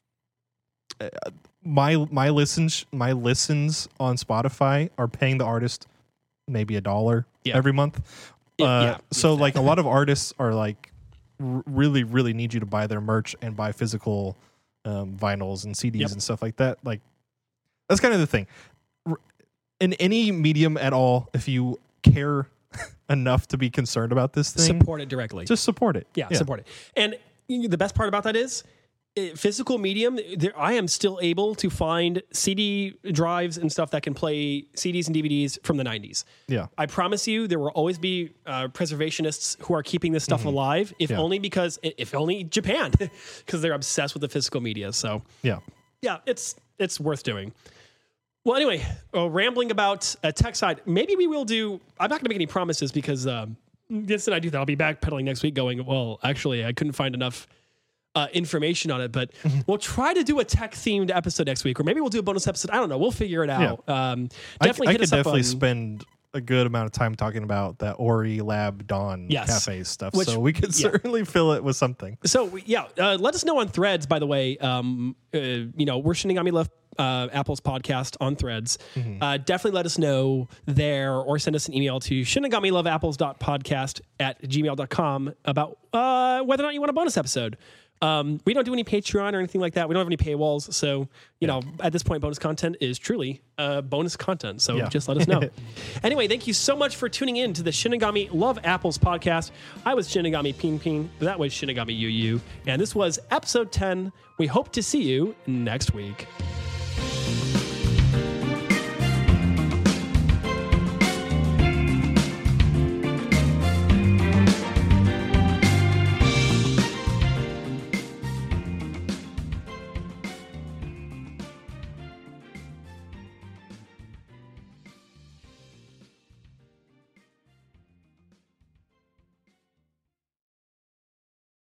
B: uh, my my listens my listens on Spotify are paying the artist maybe a dollar
A: Yeah.
B: every month.
A: Yeah,
B: Uh,
A: yeah,
B: so
A: if
B: like a lot of artists are like r- really really need you to buy their merch and buy physical um, vinyls and C Ds
A: Yep.
B: and stuff like that. Like that's kind of the thing. R- in any medium at all, if you care enough to be concerned about this thing,
A: Support it directly.
B: just support it.
A: Yeah, support it. And you know, the best part about that is uh, physical medium. There, I am still able to find C D drives and stuff that can play C Ds and D V Ds from the nineties.
B: Yeah.
A: I promise you, there will always be uh, preservationists who are keeping this stuff alive, if
B: Yeah.
A: only because, if only Japan, because they're obsessed with the physical media. So
B: Yeah.
A: yeah, it's it's worth doing. Well, anyway, uh, rambling about a tech side. Maybe we will do. I'm not going to make any promises because um, yes, and I do that. I'll be backpedaling next week, going, well, actually, I couldn't find enough uh, information on it, but we'll try to do a tech themed episode next week, or maybe we'll do a bonus episode. I don't know. We'll figure it out. Um, definitely
B: I, I
A: hit
B: could
A: us up
B: definitely
A: on-
B: spend a good amount of time talking about that Ori Lab Dawn
A: Yes.
B: Cafe stuff.
A: Which-
B: so we could
A: yeah.
B: certainly fill it with something.
A: So yeah, uh, let us know on Threads. By the way, um, uh, you know we're Shinigami Love uh, Apple's podcast on Threads. Uh, definitely let us know there, or send us an email to shinigamiloveapples.podcast at gmail dot com about uh, whether or not you want a bonus episode. Um, we don't do any Patreon or anything like that. We don't have any paywalls. So, you know, at this point, bonus content is truly uh, bonus content. So
B: Yeah.
A: just let us know. Anyway, thank you so much for tuning in to the Shinigami Love Apples podcast. I was Shinigami Ping Ping. That was Shinigami Yu Yu. And this was episode ten. We hope to see you next week.